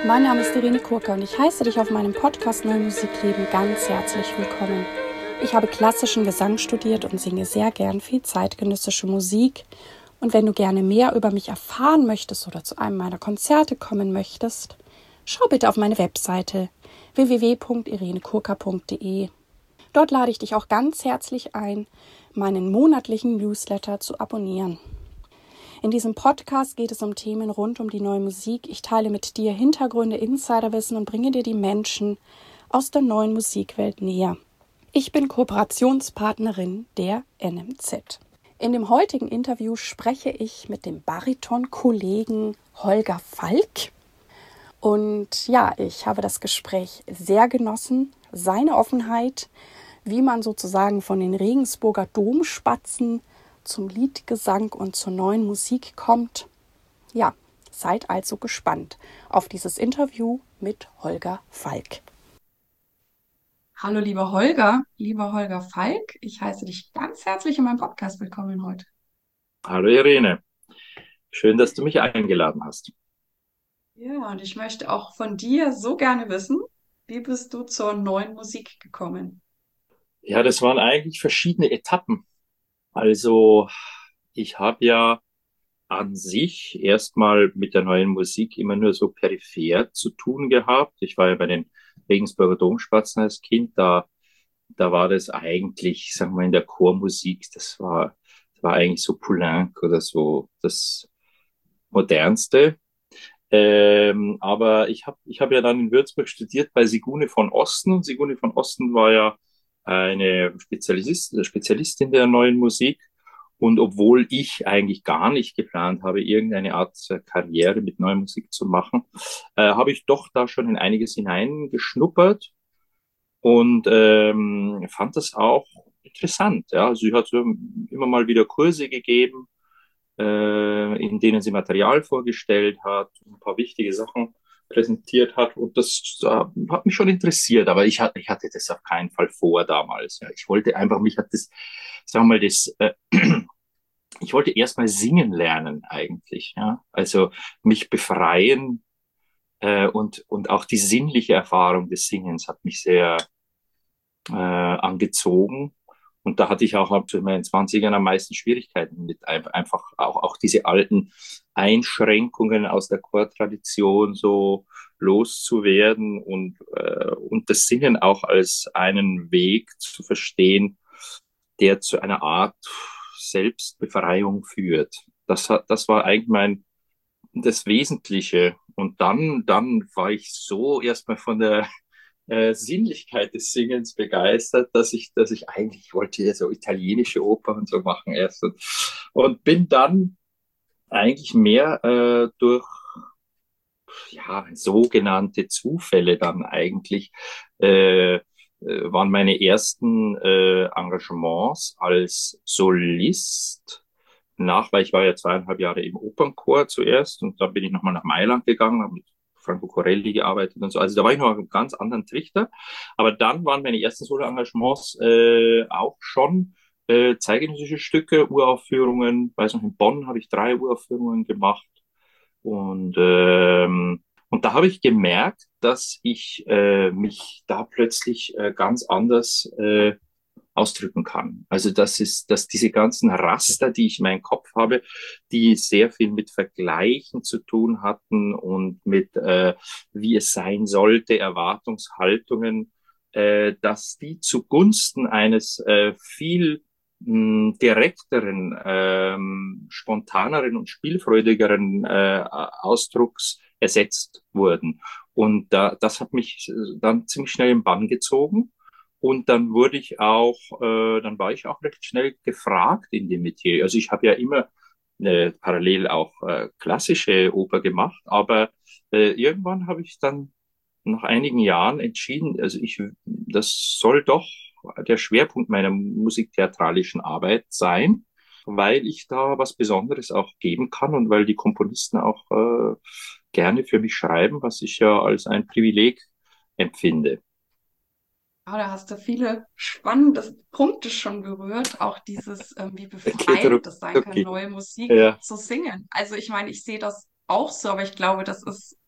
Mein Name ist Irene Kurka und ich heiße dich auf meinem Podcast Neue Musik leben ganz herzlich willkommen. Ich habe klassischen Gesang studiert und singe sehr gern viel zeitgenössische Musik. Und wenn du gerne mehr über mich erfahren möchtest oder zu einem meiner Konzerte kommen möchtest, schau bitte auf meine Webseite www.irenekurka.de. Dort lade ich dich auch ganz herzlich ein, meinen monatlichen Newsletter zu abonnieren. In diesem Podcast geht es um Themen rund um die neue Musik. Ich teile mit dir Hintergründe, Insiderwissen und bringe dir die Menschen aus der neuen Musikwelt näher. Ich bin Kooperationspartnerin der NMZ. In dem heutigen Interview spreche ich mit dem Bariton-Kollegen Holger Falk. Und ja, ich habe das Gespräch sehr genossen. Seine Offenheit, wie man sozusagen von den Regensburger Domspatzen zum Liedgesang und zur neuen Musik kommt. Ja, seid also gespannt auf dieses Interview mit Holger Falk. Hallo lieber Holger Falk, ich heiße dich ganz herzlich in meinem Podcast willkommen heute. Hallo Irene, schön, dass du mich eingeladen hast. Ja, und ich möchte auch von dir so gerne wissen, wie bist du zur neuen Musik gekommen? Ja, das waren eigentlich verschiedene Etappen. Also ich habe ja an sich erstmal mit der neuen Musik immer nur so peripher zu tun gehabt. Ich war ja bei den Regensburger Domspatzen als Kind, da war das eigentlich, sagen wir, in der Chormusik, das war eigentlich so Poulenc oder so das Modernste. Aber ich hab ja dann in Würzburg studiert bei Sigune von Osten, und Sigune von Osten war ja eine Spezialistin der neuen Musik. Und obwohl ich eigentlich gar nicht geplant habe, irgendeine Art Karriere mit neuer Musik zu machen, habe ich doch da schon in einiges hineingeschnuppert und fand das auch interessant. Ja, also sie hat so immer mal wieder Kurse gegeben, in denen sie Material vorgestellt hat, ein paar wichtige Sachen präsentiert hat. Und das hat mich schon interessiert, aber ich hatte das auf keinen Fall vor damals. Ja. Ich wollte einfach, mich hat das, sagen wir mal, ich wollte erst mal singen lernen eigentlich. Ja. Also mich befreien, und auch die sinnliche Erfahrung des Singens hat mich sehr angezogen. Und da hatte ich auch in meinen Zwanzigern am meisten Schwierigkeiten mit, einfach auch diese alten Einschränkungen aus der Chortradition so loszuwerden und das Singen auch als einen Weg zu verstehen, der zu einer Art Selbstbefreiung führt. Das war eigentlich das Wesentliche. Und dann war ich so erstmal von der Sinnlichkeit des Singens begeistert, dass ich eigentlich wollte ja so italienische Oper und so machen erst und bin dann eigentlich mehr durch ja sogenannte Zufälle dann eigentlich waren meine ersten Engagements als Solist weil ich war ja 2,5 Jahre im Opernchor zuerst und dann bin ich nochmal nach Mailand gegangen, habe mit Franco Corelli gearbeitet und so. Also da war ich noch auf einem ganz anderen Trichter. Aber dann waren meine ersten Solo-Engagements auch schon zeitgenössische Stücke, Uraufführungen. Weiß noch, in Bonn habe ich 3 Uraufführungen gemacht. Und da habe ich gemerkt, dass ich mich da plötzlich ganz anders ausdrücken kann. Also dass diese ganzen Raster, die ich in meinem Kopf habe, die sehr viel mit Vergleichen zu tun hatten und mit wie es sein sollte, Erwartungshaltungen, dass die zugunsten eines viel direkteren, spontaneren und spielfreudigeren Ausdrucks ersetzt wurden. Und das hat mich dann ziemlich schnell im Bann gezogen. Und dann war ich auch recht schnell gefragt in dem Metier. Also ich habe ja immer parallel auch klassische Oper gemacht, aber irgendwann habe ich dann nach einigen Jahren entschieden, das soll doch der Schwerpunkt meiner musiktheatralischen Arbeit sein, weil ich da was Besonderes auch geben kann und weil die Komponisten auch gerne für mich schreiben, was ich ja als ein Privileg empfinde. Ja, da hast du viele spannende Punkte schon berührt, auch dieses, wie Okay, befreiend das sein kann, okay. neue Musik Ja, zu singen. Also ich meine, ich sehe das auch so, aber ich glaube, das ist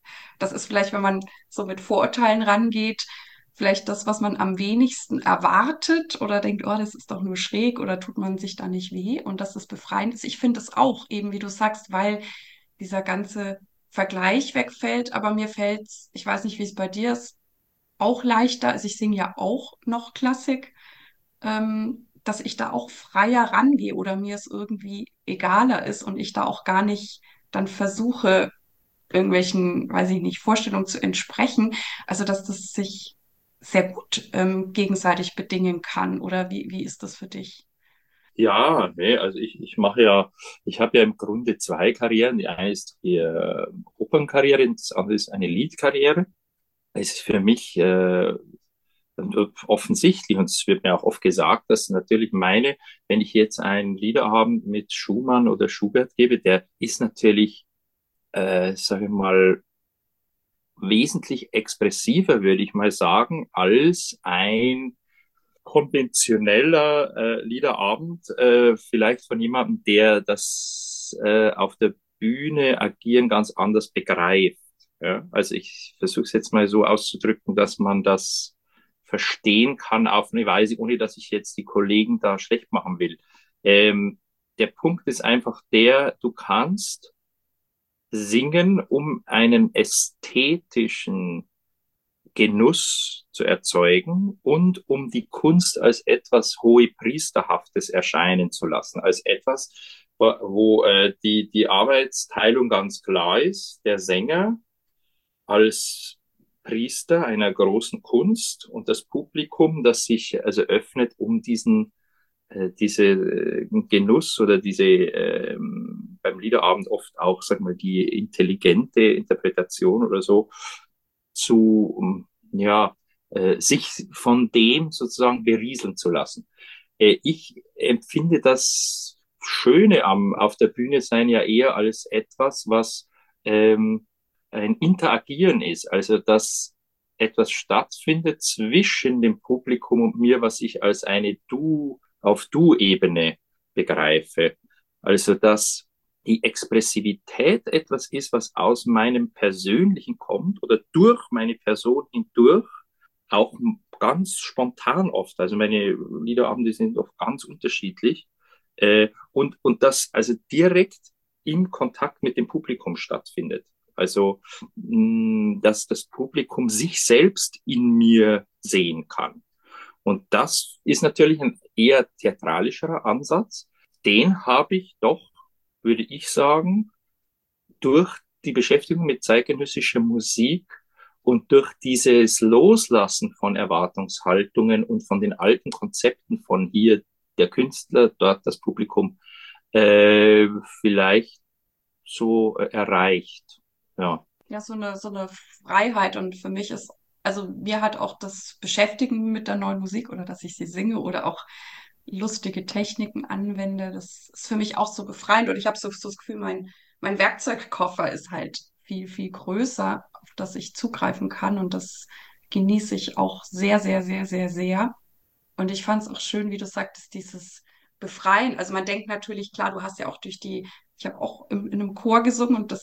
Das ist vielleicht, wenn man so mit Vorurteilen rangeht, vielleicht das, was man am wenigsten erwartet oder denkt, oh, das ist doch nur schräg oder tut man sich da nicht weh und dass es befreiend ist. Ich finde es auch eben, wie du sagst, weil dieser ganze Vergleich wegfällt, aber mir fällt's, ich weiß nicht, wie es bei dir ist, auch leichter. Also ich singe ja auch noch Klassik, dass ich da auch freier rangehe oder mir es irgendwie egaler ist und ich da auch gar nicht dann versuche, irgendwelchen, weiß ich nicht, Vorstellungen zu entsprechen. Also, dass das sich sehr gut gegenseitig bedingen kann. Oder wie ist das für dich? Ja, nee, also ich mache ja, ich habe ja im Grunde zwei Karrieren. Die eine ist die Opernkarriere, und das andere ist eine Liedkarriere. Es ist für mich offensichtlich, und es wird mir auch oft gesagt, dass natürlich meine, wenn ich jetzt einen Liederabend mit Schumann oder Schubert gebe, der ist natürlich, sage ich mal, wesentlich expressiver, würde ich mal sagen, als ein konventioneller Liederabend, vielleicht von jemandem, der das auf der Bühne agieren ganz anders begreift. Ja? Also ich versuche es jetzt mal so auszudrücken, dass man das verstehen kann auf eine Weise, ohne dass ich jetzt die Kollegen da schlecht machen will. Der Punkt ist einfach der, du kannst singen, um einen ästhetischen Genuss zu erzeugen und um die Kunst als etwas Hohepriesterhaftes erscheinen zu lassen, als etwas, wo die Arbeitsteilung ganz klar ist. Der Sänger als Priester einer großen Kunst und das Publikum, das sich also öffnet, um diese Genuss oder diese beim Liederabend oft auch, sag mal, die intelligente Interpretation oder so zu, ja, sich von dem sozusagen berieseln zu lassen. Ich empfinde das Schöne auf der Bühne sein ja eher als etwas, was ein Interagieren ist. Also, dass etwas stattfindet zwischen dem Publikum und mir, was ich als eine auf Du-Ebene begreife. Also, dass die Expressivität etwas ist, was aus meinem Persönlichen kommt oder durch meine Person hindurch, auch ganz spontan oft. Also meine Liederabende sind oft ganz unterschiedlich. Und das also direkt im Kontakt mit dem Publikum stattfindet. Also, dass das Publikum sich selbst in mir sehen kann. Und das ist natürlich ein eher theatralischerer Ansatz. Den habe ich doch, würde ich sagen, durch die Beschäftigung mit zeitgenössischer Musik und durch dieses Loslassen von Erwartungshaltungen und von den alten Konzepten von hier der Künstler, dort das Publikum, äh, vielleicht so erreicht. Ja. Ja, so eine Freiheit. Und für mich ist, also mir hat auch das Beschäftigen mit der neuen Musik oder dass ich sie singe oder auch lustige Techniken anwende, das ist für mich auch so befreiend. Und ich habe so das Gefühl, mein Werkzeugkoffer ist halt viel, viel größer, auf das ich zugreifen kann. Und das genieße ich auch sehr, sehr, sehr, sehr, sehr. Und ich fand es auch schön, wie du sagtest, dieses Befreien. Also man denkt natürlich, klar, du hast ja auch ich habe auch in einem Chor gesungen und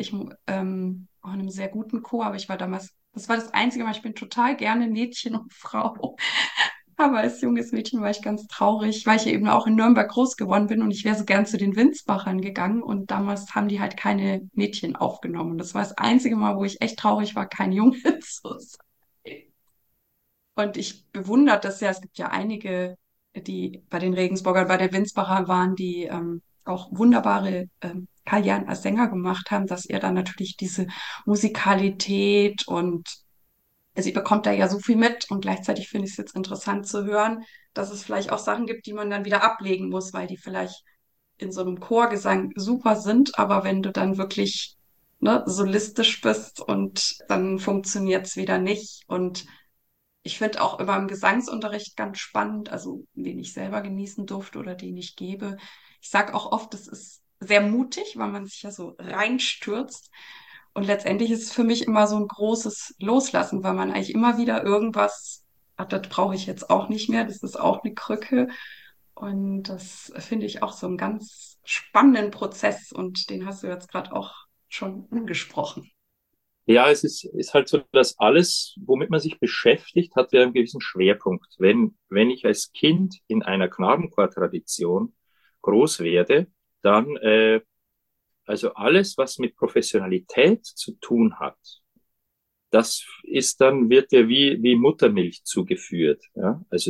auch in einem sehr guten Chor, aber ich war damals, das war das einzige Mal, ich bin total gerne Mädchen und Frau. Aber als junges Mädchen war ich ganz traurig, weil ich eben auch in Nürnberg groß geworden bin und ich wäre so gern zu den Winsbachern gegangen und damals haben die halt keine Mädchen aufgenommen. Das war das einzige Mal, wo ich echt traurig war, kein Junge zu sein. Und ich bewundere das ja. Es gibt ja einige, die bei den Regensburgern, bei der Winsbacher waren, die auch wunderbare Karrieren als Sänger gemacht haben, dass er dann natürlich diese Musikalität und sie bekommt da ja so viel mit und gleichzeitig finde ich es jetzt interessant zu hören, dass es vielleicht auch Sachen gibt, die man dann wieder ablegen muss, weil die vielleicht in so einem Chorgesang super sind, aber wenn du dann wirklich solistisch bist und dann funktioniert es wieder nicht. Und ich finde auch immer im Gesangsunterricht ganz spannend, also den ich selber genießen durfte oder den ich gebe. Ich sage auch oft, es ist sehr mutig, weil man sich ja so reinstürzt. Und letztendlich ist es für mich immer so ein großes Loslassen, weil man eigentlich immer wieder irgendwas, ach, das brauche ich jetzt auch nicht mehr, das ist auch eine Krücke. Und das finde ich auch so einen ganz spannenden Prozess und den hast du jetzt gerade auch schon angesprochen. Ja, ist halt so, dass alles, womit man sich beschäftigt, hat ja einen gewissen Schwerpunkt. Wenn ich als Kind in einer Knabenchor-Tradition groß werde, dann, also alles, was mit Professionalität zu tun hat, das ist dann, wird dir wie Muttermilch zugeführt. Ja? Also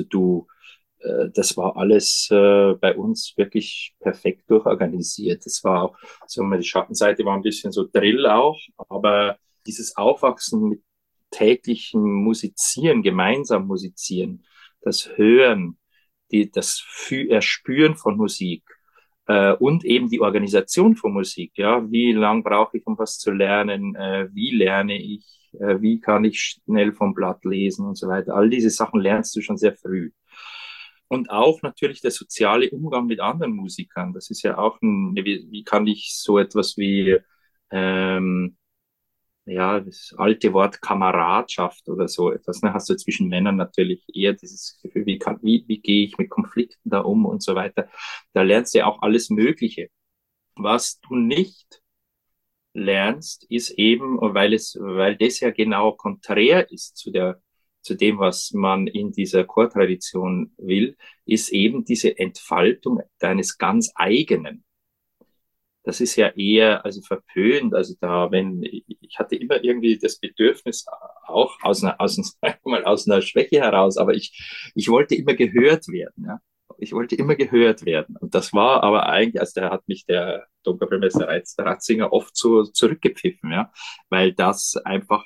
das war alles bei uns wirklich perfekt durchorganisiert. Das war auch, sagen wir, die Schattenseite war ein bisschen so Drill auch, aber dieses Aufwachsen mit täglichen Musizieren, gemeinsam musizieren, das Hören, das Erspüren von Musik und eben die Organisation von Musik. Ja, wie lang brauche ich, um was zu lernen? Wie lerne ich? Wie kann ich schnell vom Blatt lesen und so weiter? All diese Sachen lernst du schon sehr früh. Und auch natürlich der soziale Umgang mit anderen Musikern. Das ist ja auch wie kann ich so etwas wie, ähm, ja, das alte Wort Kameradschaft oder so etwas, ne, hast du zwischen Männern natürlich eher dieses Gefühl, wie gehe ich mit Konflikten da um und so weiter. Da lernst du ja auch alles Mögliche. Was du nicht lernst, ist eben, weil das ja genau konträr ist zu dem, was man in dieser Chortradition will, ist eben diese Entfaltung deines ganz eigenen. Das ist ja eher, also verpönt, also ich hatte immer irgendwie das Bedürfnis, auch sagen wir mal, aus einer Schwäche heraus, aber ich wollte immer gehört werden, ja. Ich wollte immer gehört werden. Und das war aber eigentlich, also da hat mich der Domkapellmeister Ratzinger oft so zurückgepfiffen, ja, weil das einfach,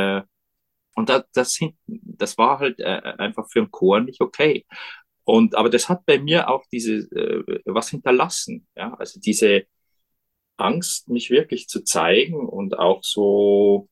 und das war halt einfach für einen Chor nicht okay. Aber das hat bei mir auch was hinterlassen, ja, also diese Angst, mich wirklich zu zeigen und auch so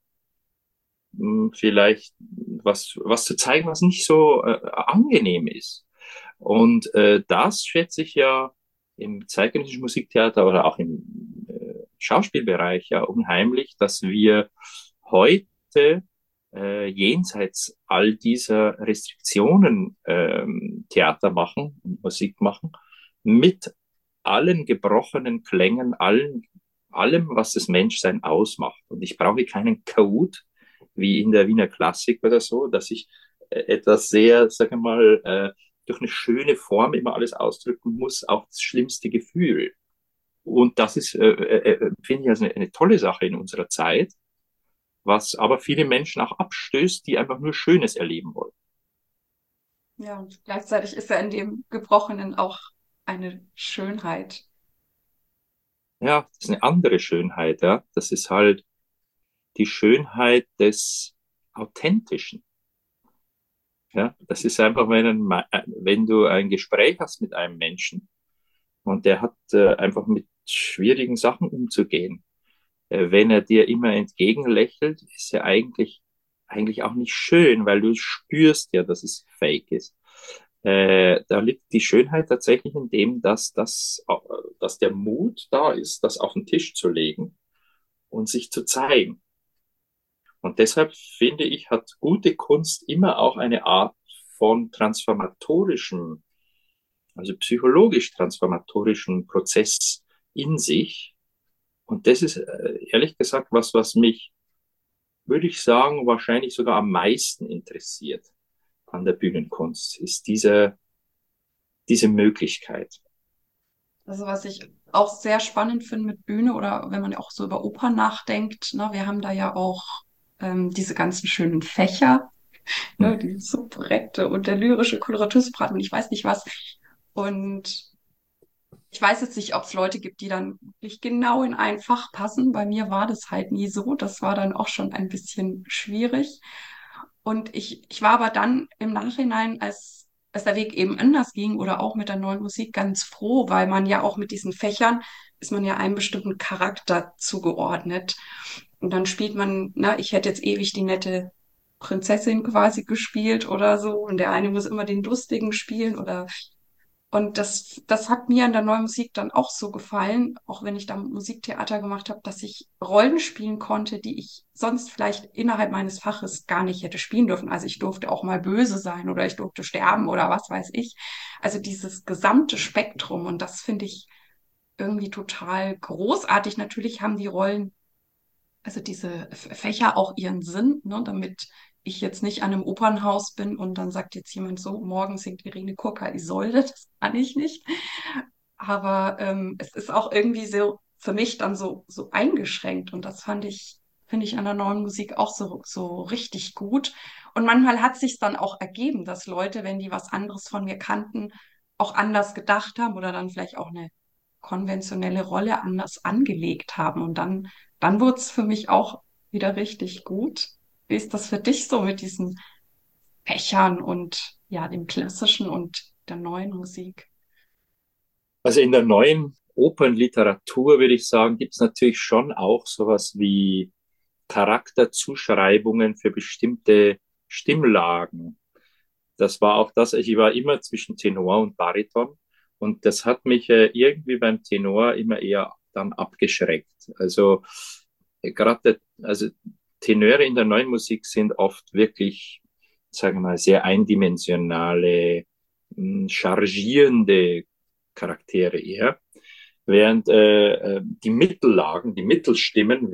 vielleicht was zu zeigen, was nicht so angenehm ist. Und das schätze ich ja im zeitgenössischen Musiktheater oder auch im Schauspielbereich ja unheimlich, dass wir heute jenseits all dieser Restriktionen Theater machen und Musik machen, mit allen gebrochenen Klängen, allem, was das Menschsein ausmacht. Und ich brauche keinen Code, wie in der Wiener Klassik oder so, dass ich etwas sehr, sage ich mal, durch eine schöne Form immer alles ausdrücken muss, auch das schlimmste Gefühl. Und das ist, finde ich, also eine tolle Sache in unserer Zeit, was aber viele Menschen auch abstößt, die einfach nur Schönes erleben wollen. Ja, und gleichzeitig ist ja in dem Gebrochenen auch eine Schönheit. Ja, das ist eine andere Schönheit, ja. Das ist halt die Schönheit des Authentischen. Ja, das ist einfach, wenn du ein Gespräch hast mit einem Menschen und der hat einfach mit schwierigen Sachen umzugehen. Wenn er dir immer entgegenlächelt, ist er eigentlich auch nicht schön, weil du spürst ja, dass es fake ist. Da liegt die Schönheit tatsächlich in dem, dass der Mut da ist, das auf den Tisch zu legen und sich zu zeigen. Und deshalb finde ich, hat gute Kunst immer auch eine Art von transformatorischem, also psychologisch transformatorischen Prozess in sich. Und das ist ehrlich gesagt was mich, würde ich sagen, wahrscheinlich sogar am meisten interessiert an der Bühnenkunst, ist diese Möglichkeit. Also was ich auch sehr spannend finde mit Bühne oder wenn man auch so über Opern nachdenkt, ne, wir haben da ja auch diese ganzen schönen Fächer, Hm. ne, die Soubrette und der lyrische Koloratursprat und ich weiß nicht was. Und ich weiß jetzt nicht, ob es Leute gibt, die dann wirklich genau in ein Fach passen. Bei mir war das halt nie so. Das war dann auch schon ein bisschen schwierig. Und ich war aber dann im Nachhinein, als der Weg eben anders ging oder auch mit der neuen Musik ganz froh, weil man ja auch mit diesen Fächern ist man ja einem bestimmten Charakter zugeordnet. Und dann spielt man, na, ich hätte jetzt ewig die nette Prinzessin quasi gespielt oder so. Und der eine muss immer den Lustigen spielen oder und das hat mir an der neuen Musik dann auch so gefallen, auch wenn ich da Musiktheater gemacht habe, dass ich Rollen spielen konnte, die ich sonst vielleicht innerhalb meines Faches gar nicht hätte spielen dürfen. Also ich durfte auch mal böse sein oder ich durfte sterben oder was weiß ich. Also dieses gesamte Spektrum und das finde ich irgendwie total großartig. Natürlich haben die Rollen also diese Fächer auch ihren Sinn, ne, damit ich jetzt nicht an einem Opernhaus bin und dann sagt jetzt jemand so, morgen singt Irene Kurka Isolde, das kann ich nicht. Aber es ist auch irgendwie so für mich dann so eingeschränkt und das finde ich an der neuen Musik auch so richtig gut. Und manchmal hat sich dann auch ergeben, dass Leute, wenn die was anderes von mir kannten, auch anders gedacht haben oder dann vielleicht auch eine konventionelle Rolle anders angelegt haben. Und dann wurde es für mich auch wieder richtig gut. Wie ist das für dich so mit diesen Fächern und ja, dem klassischen und der neuen Musik? Also in der neuen Opernliteratur würde ich sagen, gibt es natürlich schon auch sowas wie Charakterzuschreibungen für bestimmte Stimmlagen. Das war auch das, ich war immer zwischen Tenor und Bariton und das hat mich irgendwie beim Tenor immer eher dann abgeschreckt. Also gerade, also Tenöre in der neuen Musik sind oft wirklich, sagen wir mal, sehr eindimensionale, chargierende Charaktere eher. Während die Mittellagen, die Mittelstimmen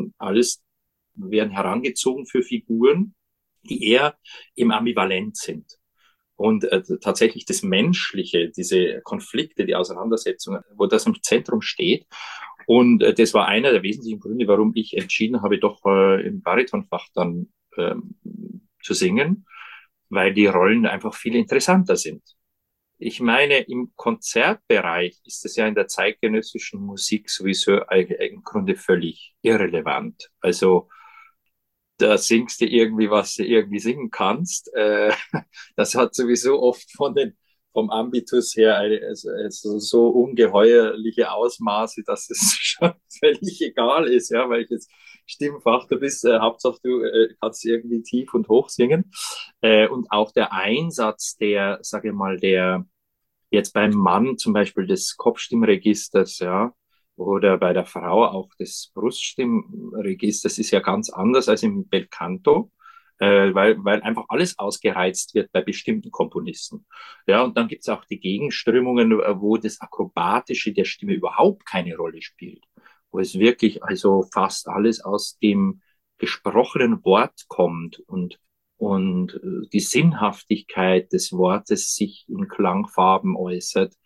werden herangezogen für Figuren, die eher im Ambivalent sind. Und tatsächlich das Menschliche, diese Konflikte, die Auseinandersetzungen, wo das im Zentrum steht. Und das war einer der wesentlichen Gründe, warum ich entschieden habe, doch im Baritonfach dann zu singen, weil die Rollen einfach viel interessanter sind. Ich meine, im Konzertbereich ist es ja in der zeitgenössischen Musik sowieso im Grunde völlig irrelevant. Also da singst du irgendwie, was du irgendwie singen kannst. Das hat sowieso oft vom Ambitus her also so ungeheuerliche Ausmaße, dass es schon völlig egal ist, ja, welches Stimmfach du bist. Hauptsache du kannst irgendwie tief und hoch singen. Und auch der Einsatz der, sage ich mal, der jetzt beim Mann zum Beispiel des Kopfstimmregisters, ja, oder bei der Frau auch des Bruststimmregisters ist ja ganz anders als im Belcanto, weil einfach alles ausgereizt wird bei bestimmten Komponisten. Ja, und dann gibt's auch die Gegenströmungen, wo das Akrobatische der Stimme überhaupt keine Rolle spielt, wo es wirklich also fast alles aus dem gesprochenen Wort kommt und die Sinnhaftigkeit des Wortes sich in Klangfarben äußert,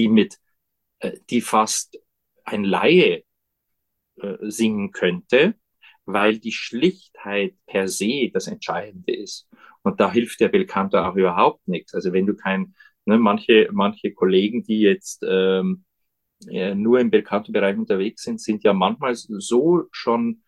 die fast ein Laie singen könnte, weil die Schlichtheit per se das Entscheidende ist. Und da hilft der Belcanto auch überhaupt nichts. Also wenn du manche Kollegen, die jetzt nur im Belcanto-Bereich unterwegs sind, sind ja manchmal so schon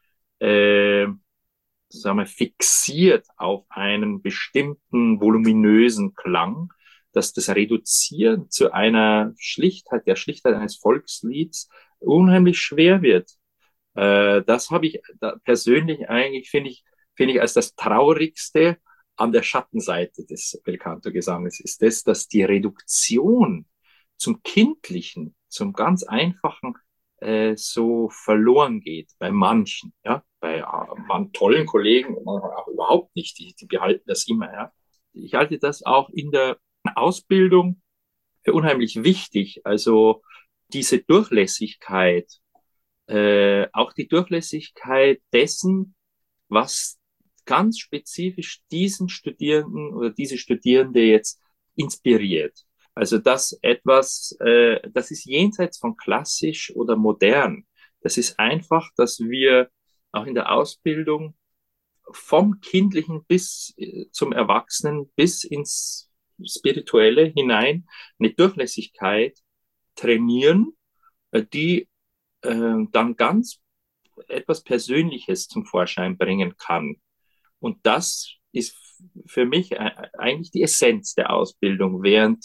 sagen wir, fixiert auf einen bestimmten voluminösen Klang, dass das Reduzieren zu einer Schlichtheit, der Schlichtheit eines Volkslieds unheimlich schwer wird. Das habe ich persönlich eigentlich, finde ich als das Traurigste an der Schattenseite des Belcanto-Gesanges ist das, dass die Reduktion zum Kindlichen, zum ganz einfachen so verloren geht bei manchen, ja, bei tollen Kollegen auch überhaupt nicht, die behalten das immer, ja. Ich halte das auch in der Ausbildung für unheimlich wichtig, also diese Durchlässigkeit, auch die Durchlässigkeit dessen, was ganz spezifisch diesen Studierenden oder diese Studierende jetzt inspiriert. Also das ist jenseits von klassisch oder modern. Das ist einfach, dass wir auch in der Ausbildung vom Kindlichen bis zum Erwachsenen bis ins Spirituelle hinein eine Durchlässigkeit trainieren, die dann ganz etwas Persönliches zum Vorschein bringen kann. Und das ist für mich eigentlich die Essenz der Ausbildung, während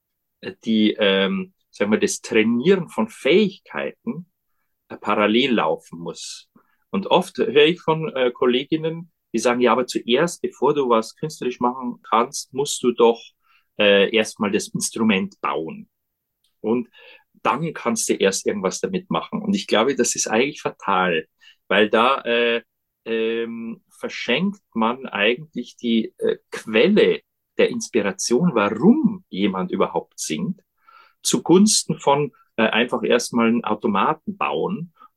sagen wir, das Trainieren von Fähigkeiten parallel laufen muss. Und oft höre ich von Kolleginnen, die sagen, ja, aber zuerst, bevor du was künstlerisch machen kannst, musst du doch erstmal das Instrument bauen. Und dann kannst du erst irgendwas damit machen. Und ich glaube, das ist eigentlich fatal, weil da verschenkt man eigentlich die Quelle der Inspiration, warum jemand überhaupt singt, zugunsten von einfach erstmal einen Automaten bauen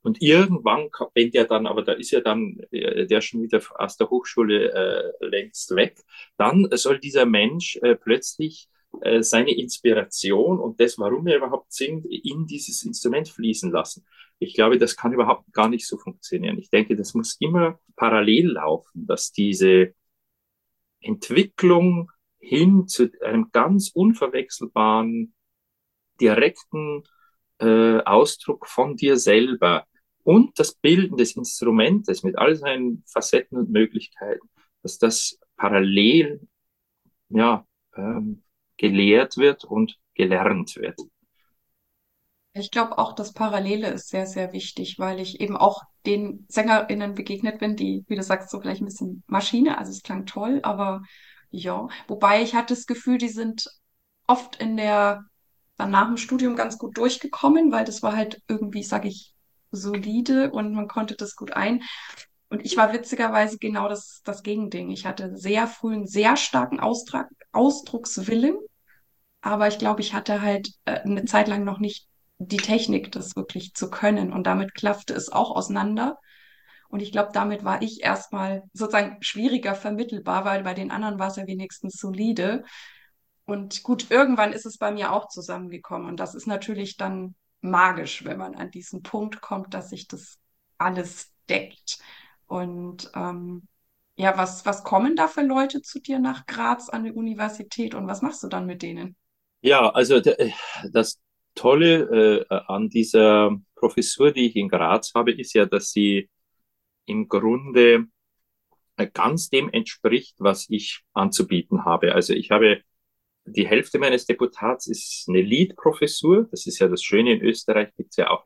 Und irgendwann, wenn der dann, aber da ist ja dann der schon wieder aus der Hochschule längst weg, dann soll dieser Mensch plötzlich seine Inspiration und das, warum er überhaupt singt, in dieses Instrument fließen lassen. Ich glaube, das kann überhaupt gar nicht so funktionieren. Ich denke, das muss immer parallel laufen, dass diese Entwicklung hin zu einem ganz unverwechselbaren, direkten Ausdruck von dir selber und das Bilden des Instrumentes mit all seinen Facetten und Möglichkeiten, dass das parallel ja, gelehrt wird und gelernt wird. Ich glaube auch, das Parallele ist sehr, sehr wichtig, weil ich eben auch den SängerInnen begegnet bin, die, wie du sagst, so gleich ein bisschen Maschine, also es klang toll, aber ja, wobei ich hatte das Gefühl, die sind oft dann nach dem Studium ganz gut durchgekommen, weil das war halt irgendwie, sage ich, solide und man konnte das gut ein. Und ich war witzigerweise genau das Gegending. Ich hatte sehr früh einen sehr starken Ausdruckswillen, aber ich glaube, ich hatte halt eine Zeit lang noch nicht die Technik, das wirklich zu können. Und damit klaffte es auch auseinander. Und ich glaube, damit war ich erstmal sozusagen schwieriger vermittelbar, weil bei den anderen war es ja wenigstens solide. Und gut, irgendwann ist es bei mir auch zusammengekommen. Und das ist natürlich dann magisch, wenn man an diesen Punkt kommt, dass sich das alles deckt. Und ja, was kommen da für Leute zu dir nach Graz an die Universität und was machst du dann mit denen? Ja, also das Tolle an dieser Professur, die ich in Graz habe, ist ja, dass sie im Grunde ganz dem entspricht, was ich anzubieten habe. Also ich habe die Hälfte meines Deputats ist eine Liedprofessur. Das ist ja das Schöne, in Österreich gibt es ja auch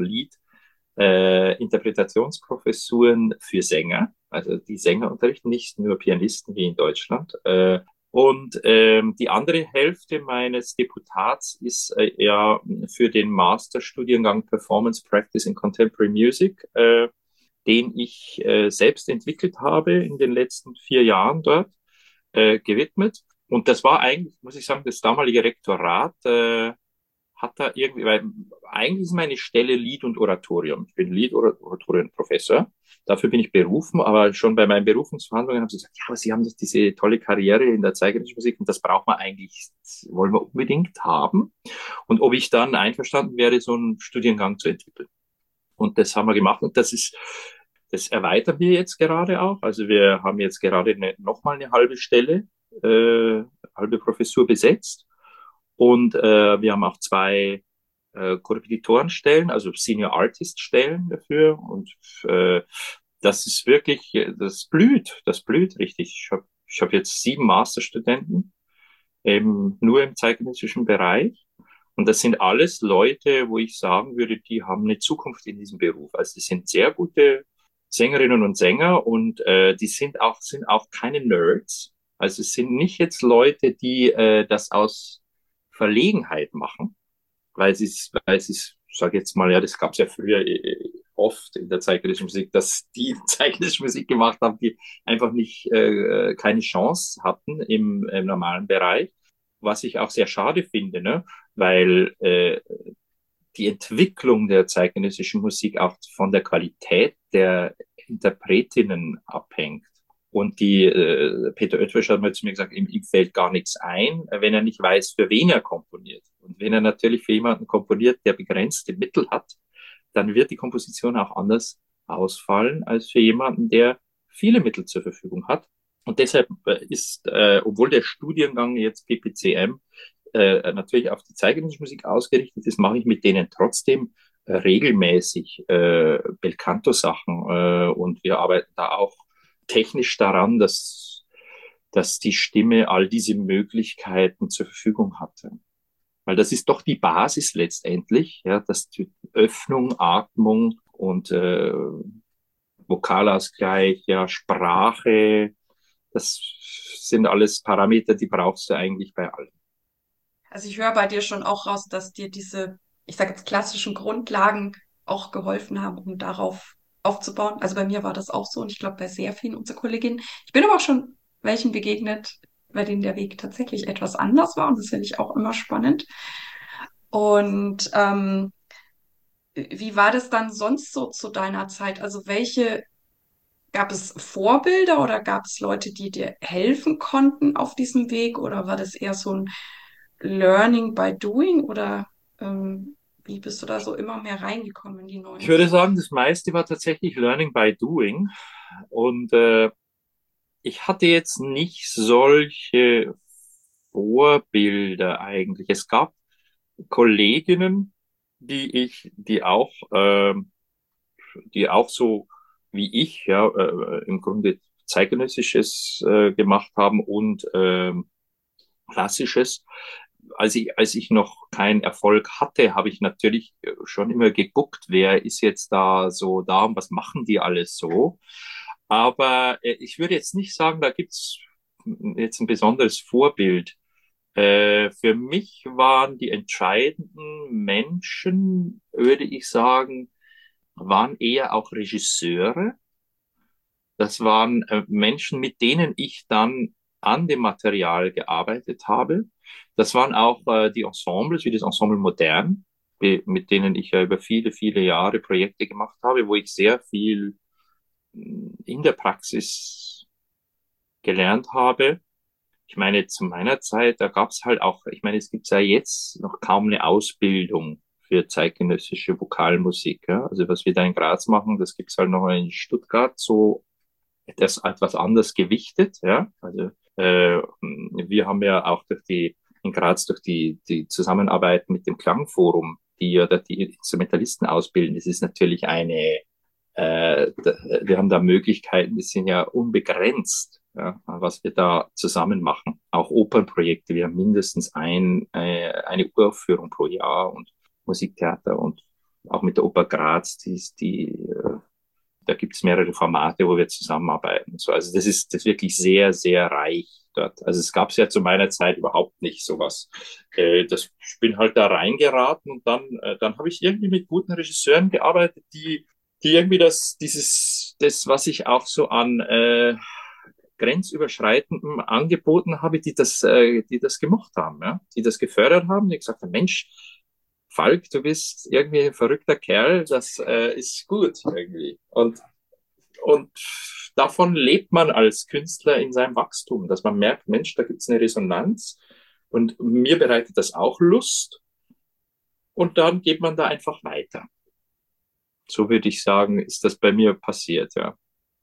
Interpretationsprofessuren für Sänger. Also die Sänger unterrichten nicht nur Pianisten wie in Deutschland. Und die andere Hälfte meines Deputats ist ja für den Masterstudiengang Performance Practice in Contemporary Music, den ich selbst entwickelt habe in den letzten 4 Jahren dort gewidmet. Und das war eigentlich, muss ich sagen, das damalige Rektorat hat da irgendwie, weil eigentlich ist meine Stelle Lied und Oratorium. Ich bin Lied- und Oratorienprofessor. Dafür bin ich berufen, aber schon bei meinen Berufungsverhandlungen haben sie gesagt, ja, aber Sie haben doch diese tolle Karriere in der zeitgenössischen Musik und das braucht man eigentlich, das wollen wir unbedingt haben. Und ob ich dann einverstanden wäre, so einen Studiengang zu entwickeln. Und das haben wir gemacht und das erweitern wir jetzt gerade auch. Also wir haben jetzt gerade nochmal eine halbe Stelle, halbe Professur besetzt. Und wir haben auch zwei Korrepetitorenstellen, also Senior Artist Stellen dafür. Und äh, das ist wirklich, das blüht richtig. Ich hab jetzt 7 Masterstudenten, eben nur im zeitgenössischen Bereich. Und das sind alles Leute, wo ich sagen würde, die haben eine Zukunft in diesem Beruf. Also die sind sehr gute Sängerinnen und Sänger und die sind auch keine Nerds. Also es sind nicht jetzt Leute, die das aus Verlegenheit machen, weil sie, sage jetzt mal, ja, das gab es ja früher oft in der zeitgenössischen Musik, dass die zeitgenössische Musik gemacht haben, die einfach nicht keine Chance hatten im normalen Bereich, was ich auch sehr schade finde, ne? Weil die Entwicklung der zeitgenössischen Musik auch von der Qualität der Interpretinnen abhängt. Und Peter Oetwisch hat mal zu mir gesagt, ihm fällt gar nichts ein, wenn er nicht weiß, für wen er komponiert. Und wenn er natürlich für jemanden komponiert, der begrenzte Mittel hat, dann wird die Komposition auch anders ausfallen als für jemanden, der viele Mittel zur Verfügung hat. Und deshalb obwohl der Studiengang jetzt PPCM natürlich auf die zeitgenössische Musik ausgerichtet ist, mache ich mit denen trotzdem regelmäßig Belcanto-Sachen und wir arbeiten da auch technisch daran, dass die Stimme all diese Möglichkeiten zur Verfügung hatte. Weil das ist doch die Basis letztendlich, ja, dass die Öffnung, Atmung und Vokalausgleich, ja, Sprache, das sind alles Parameter, die brauchst du eigentlich bei allen. Also ich höre bei dir schon auch raus, dass dir diese, ich sage jetzt klassischen Grundlagen auch geholfen haben, um darauf aufzubauen. Also bei mir war das auch so und ich glaube bei sehr vielen unserer Kolleginnen. Ich bin aber auch schon welchen begegnet, bei denen der Weg tatsächlich etwas anders war und das finde ich auch immer spannend. Und wie war das dann sonst so zu deiner Zeit? Also gab es Vorbilder oder gab es Leute, die dir helfen konnten auf diesem Weg? Oder war das eher so ein Learning by Doing? Oder wie bist du da so immer mehr reingekommen in die neue Ich würde Musik? sagen, das meiste war tatsächlich Learning by Doing. Und ich hatte jetzt nicht solche Vorbilder eigentlich. Es gab Kolleginnen, die auch so wie ich, ja, im Grunde zeitgenössisches gemacht haben und klassisches. Als ich noch keinen Erfolg hatte, habe ich natürlich schon immer geguckt, wer ist jetzt da so da und was machen die alles so. Aber ich würde jetzt nicht sagen, da gibt's jetzt ein besonderes Vorbild. Für mich waren die entscheidenden Menschen, würde ich sagen, waren eher auch Regisseure. Das waren Menschen, mit denen ich dann an dem Material gearbeitet habe. Das waren auch die Ensembles, wie das Ensemble Modern, mit denen ich ja über viele, viele Jahre Projekte gemacht habe, wo ich sehr viel in der Praxis gelernt habe. Ich meine, zu meiner Zeit, da gab es halt auch, ich meine, es gibt ja jetzt noch kaum eine Ausbildung für zeitgenössische Vokalmusik. Ja? Also was wir da in Graz machen, das gibt's halt noch in Stuttgart so das etwas anders gewichtet. Ja? Also wir haben ja auch in Graz durch die Zusammenarbeit mit dem Klangforum, die ja die Instrumentalisten ausbilden, das ist natürlich wir haben da Möglichkeiten, die sind ja unbegrenzt, ja, was wir da zusammen machen. Auch Opernprojekte, wir haben mindestens eine Uraufführung pro Jahr und Musiktheater und auch mit der Oper Graz, da gibt es mehrere Formate, wo wir zusammenarbeiten. So, also das ist wirklich sehr, sehr reich dort. Also es gab es ja zu meiner Zeit überhaupt nicht sowas. Ich bin halt da reingeraten und dann habe ich irgendwie mit guten Regisseuren gearbeitet, die irgendwie das, was ich auch so an grenzüberschreitendem angeboten habe, die das gemocht haben, ja? Die das gefördert haben, die gesagt haben, Mensch, Falk, du bist irgendwie ein verrückter Kerl, das ist gut irgendwie. Und davon lebt man als Künstler in seinem Wachstum, dass man merkt, Mensch, da gibt es eine Resonanz und mir bereitet das auch Lust und dann geht man da einfach weiter. So würde ich sagen, ist das bei mir passiert, ja.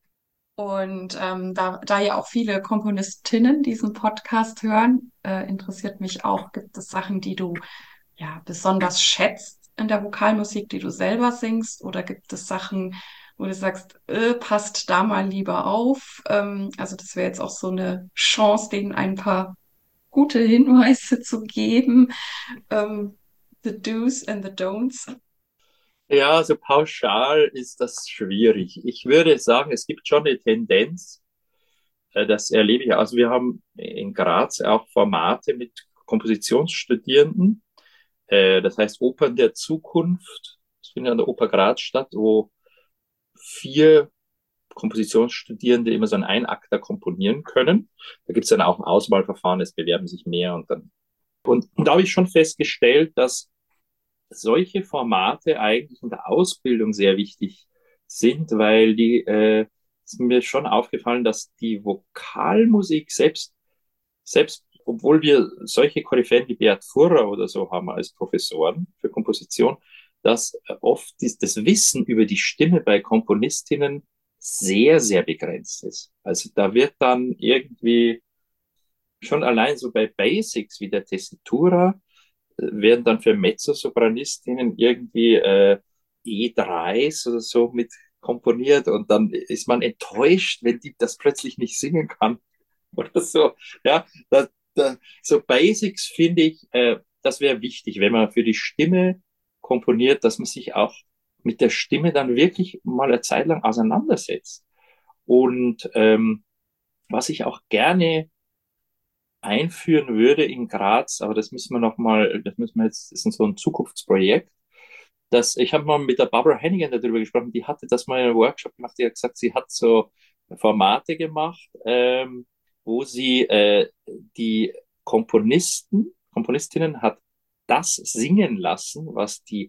Und da ja auch viele Komponistinnen diesen Podcast hören, interessiert mich auch, gibt es Sachen, die du ja besonders schätzt in der Vokalmusik, die du selber singst? Oder gibt es Sachen, wo du sagst, passt da mal lieber auf? Also das wäre jetzt auch so eine Chance, denen ein paar gute Hinweise zu geben. The Do's and the Don'ts. Ja, so pauschal ist das schwierig. Ich würde sagen, es gibt schon eine Tendenz, das erlebe ich. Also wir haben in Graz auch Formate mit Kompositionsstudierenden. Das heißt Opern der Zukunft. Das findet an der Oper Graz statt, wo 4 Kompositionsstudierende immer so einen Einakter komponieren können. Da gibt es dann auch ein Auswahlverfahren, es bewerben sich mehr und da habe ich schon festgestellt, dass solche Formate eigentlich in der Ausbildung sehr wichtig sind, weil ist mir schon aufgefallen, dass die Vokalmusik selbst obwohl wir solche Koryphäen wie Beat Furrer oder so haben als Professoren für Komposition, dass oft das Wissen über die Stimme bei Komponistinnen sehr, sehr begrenzt ist. Also da wird dann irgendwie schon allein so bei Basics wie der Tessitura werden dann für Mezzosopranistinnen irgendwie E3s oder so mit komponiert und dann ist man enttäuscht, wenn die das plötzlich nicht singen kann oder so. Ja, so Basics finde ich, das wäre wichtig, wenn man für die Stimme komponiert, dass man sich auch mit der Stimme dann wirklich mal eine Zeit lang auseinandersetzt. Und was ich auch gerne einführen würde in Graz, aber das müssen wir jetzt, das ist so ein Zukunftsprojekt. Ich habe mal mit der Barbara Hennigan darüber gesprochen, die hatte das mal in einem Workshop gemacht, die hat gesagt, sie hat so Formate gemacht, wo sie die Komponistinnen hat das singen lassen, was die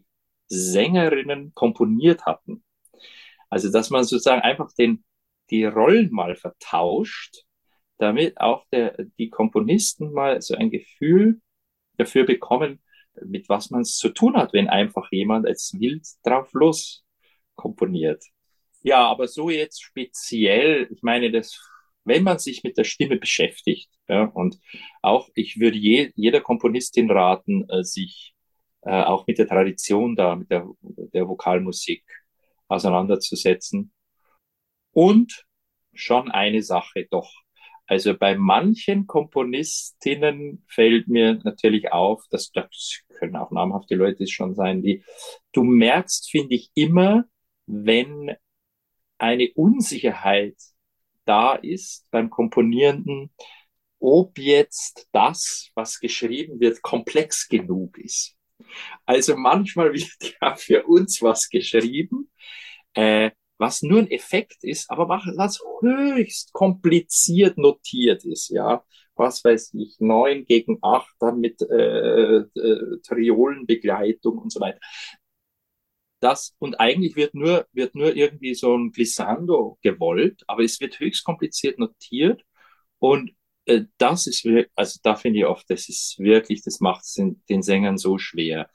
Sängerinnen komponiert hatten. Also, dass man sozusagen einfach die Rollen mal vertauscht, damit auch die Komponisten mal so ein Gefühl dafür bekommen, mit was man es zu tun hat, wenn einfach jemand als wild drauf los komponiert. Ja, aber so jetzt speziell, ich meine, wenn man sich mit der Stimme beschäftigt, ja, und auch ich würde jeder Komponistin raten, sich auch mit der Tradition da, der Vokalmusik auseinanderzusetzen. Und schon eine Sache doch. Also bei manchen Komponistinnen fällt mir natürlich auf, dass das können auch namhafte Leute schon sein, du merkst, finde ich, immer, wenn eine Unsicherheit da ist beim Komponierenden, ob jetzt das, was geschrieben wird, komplex genug ist. Also manchmal wird ja für uns was geschrieben, was nur ein Effekt ist, aber was höchst kompliziert notiert ist, ja. Was weiß ich, 9 gegen 8, dann mit Triolenbegleitung und so weiter. Und eigentlich wird nur irgendwie so ein Glissando gewollt, aber es wird höchst kompliziert notiert und das ist wirklich, also da finde ich oft, das ist wirklich, das macht es den Sängern so schwer.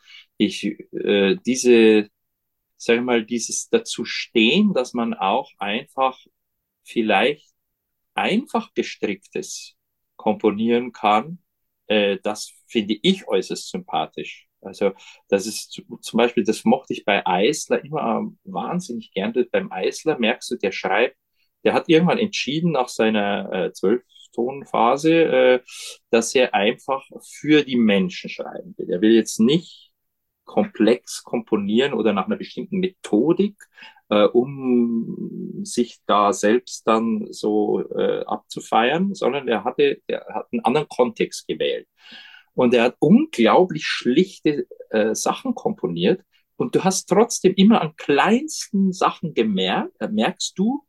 Sag ich mal, dieses dazu stehen, dass man auch einfach vielleicht einfach gestricktes komponieren kann, das finde ich äußerst sympathisch. Also das ist zum Beispiel, das mochte ich bei Eisler immer wahnsinnig gern. Beim Eisler merkst du, der hat irgendwann entschieden nach seiner 12-Ton-Phase, dass er einfach für die Menschen schreiben will. Er will jetzt nicht komplex komponieren oder nach einer bestimmten Methodik, um sich da selbst dann so abzufeiern, sondern er hat einen anderen Kontext gewählt. Und er hat unglaublich schlichte Sachen komponiert. Und du hast trotzdem immer an kleinsten Sachen merkst du,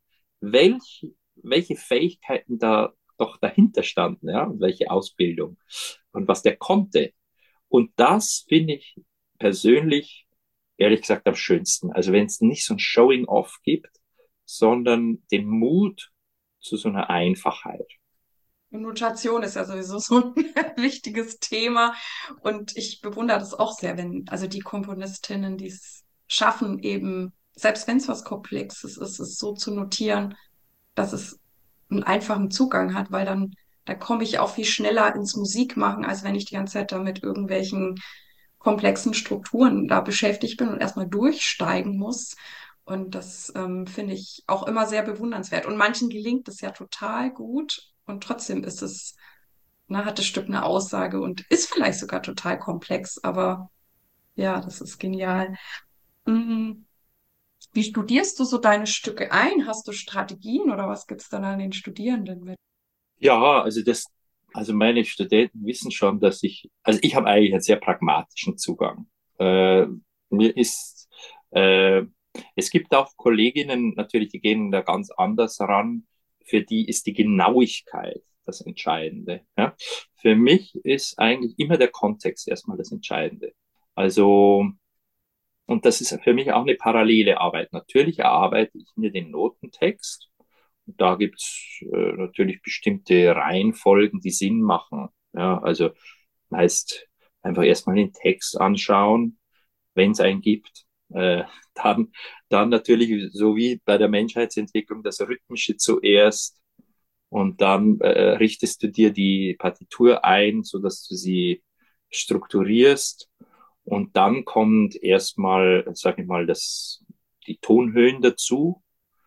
welche Fähigkeiten da doch dahinter standen, ja, und welche Ausbildung und was der konnte. Und das finde ich persönlich, ehrlich gesagt, am schönsten. Also wenn es nicht so ein Showing-off gibt, sondern den Mut zu so einer Einfachheit. Notation ist ja sowieso so ein wichtiges Thema und ich bewundere das auch sehr, wenn also die Komponistinnen, die es schaffen, eben, selbst wenn es was Komplexes ist, es so zu notieren, dass es einen einfachen Zugang hat, weil da komme ich auch viel schneller ins Musikmachen, als wenn ich die ganze Zeit da mit irgendwelchen komplexen Strukturen da beschäftigt bin und erstmal durchsteigen muss. Und das finde ich auch immer sehr bewundernswert. Und manchen gelingt es ja total gut und trotzdem ist es, hat das Stück eine Aussage und ist vielleicht sogar total komplex, aber ja, das ist genial. Mhm. Wie studierst du so deine Stücke ein? Hast du Strategien oder was gibt's dann an den Studierenden mit? Ja, also meine Studenten wissen schon, also ich habe eigentlich einen sehr pragmatischen Zugang. Äh, mir ist, äh, Es gibt auch Kolleginnen, natürlich, die gehen da ganz anders ran. Für die ist die Genauigkeit das Entscheidende. Ja? Für mich ist eigentlich immer der Kontext erstmal das Entscheidende. Also, und das ist für mich auch eine parallele Arbeit. Natürlich erarbeite ich mir den Notentext. Da gibt's natürlich bestimmte Reihenfolgen, die Sinn machen. Ja, also meist einfach erstmal den Text anschauen, wenn es einen gibt. Äh, dann, dann natürlich, so wie bei der Menschheitsentwicklung, das Rhythmische zuerst und dann richtest du dir die Partitur ein, so dass du sie strukturierst und dann kommt erstmal, sag ich mal, die Tonhöhen dazu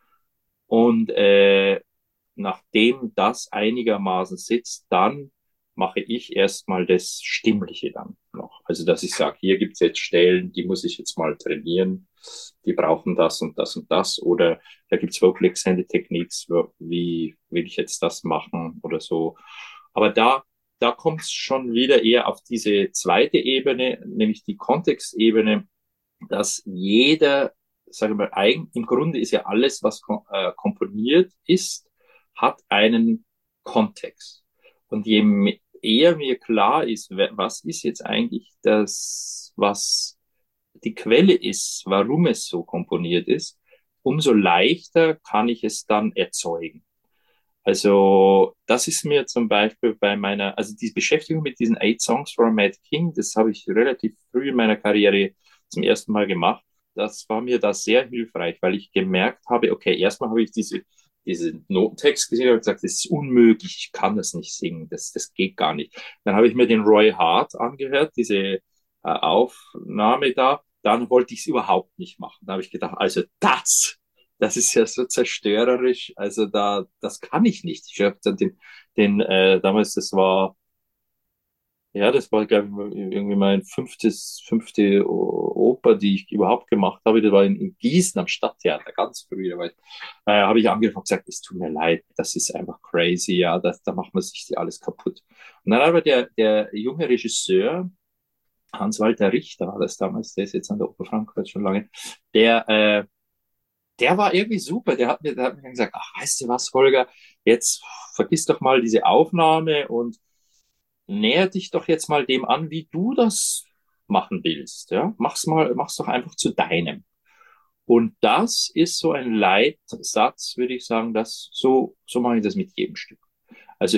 und nachdem das einigermaßen sitzt, dann mache ich erstmal das Stimmliche dann noch. Also, dass ich sage, hier gibt's jetzt Stellen, die muss ich jetzt mal trainieren, die brauchen das und das und das. Oder da gibt's Vocal Extended Techniques, wie will ich jetzt das machen oder so. Aber da kommt es schon wieder eher auf diese zweite Ebene, nämlich die Kontextebene, dass jeder, sagen wir mal, im Grunde ist ja alles, was komponiert ist, hat einen Kontext. Und eher mir klar ist, was ist jetzt eigentlich das, was die Quelle ist, warum es so komponiert ist, umso leichter kann ich es dann erzeugen. Also das ist mir zum Beispiel bei meiner, also die Beschäftigung mit diesen Eight Songs for a Mad King, das habe ich relativ früh in meiner Karriere zum ersten Mal gemacht. Das war mir da sehr hilfreich, weil ich gemerkt habe, okay, erstmal habe ich diese Notentext gesehen und gesagt, das ist unmöglich, ich kann das nicht singen, das geht gar nicht. Dann habe ich mir den Roy Hart angehört, diese Aufnahme da, dann wollte ich es überhaupt nicht machen. Da habe ich gedacht, also das ist ja so zerstörerisch. Also das kann ich nicht. Ich habe dann damals, das war, glaube ich, irgendwie mein fünfte Oper, die ich überhaupt gemacht habe. Das war in Gießen am Stadttheater, ganz früh. Habe ich angefangen und gesagt, es tut mir leid, das ist einfach crazy, ja, da macht man sich alles kaputt. Und dann aber der junge Regisseur, Hans-Walter Richter war das damals, der ist jetzt an der Oper Frankfurt schon lange, der, äh, der war irgendwie super. Der hat mir gesagt, ach, weißt du was, Holger, jetzt vergiss doch mal diese Aufnahme und näher dich doch jetzt mal dem an, wie du das machen willst. Ja, mach's doch einfach zu deinem. Und das ist so ein Leitsatz, würde ich sagen, so mache ich das mit jedem Stück. Also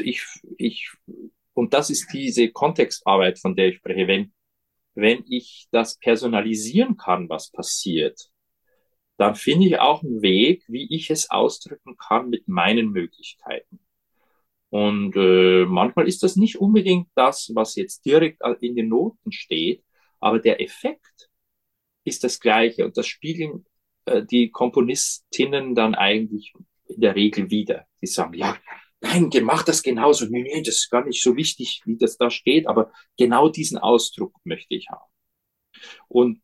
und das ist diese Kontextarbeit, von der ich spreche. Wenn ich das personalisieren kann, was passiert, dann finde ich auch einen Weg, wie ich es ausdrücken kann mit meinen Möglichkeiten. Und manchmal ist das nicht unbedingt das, was jetzt direkt in den Noten steht, aber der Effekt ist das gleiche und das spiegeln die Komponistinnen dann eigentlich in der Regel wieder. Die sagen, ja, nein, mach das genauso. Nee, das ist gar nicht so wichtig, wie das da steht, aber genau diesen Ausdruck möchte ich haben. Und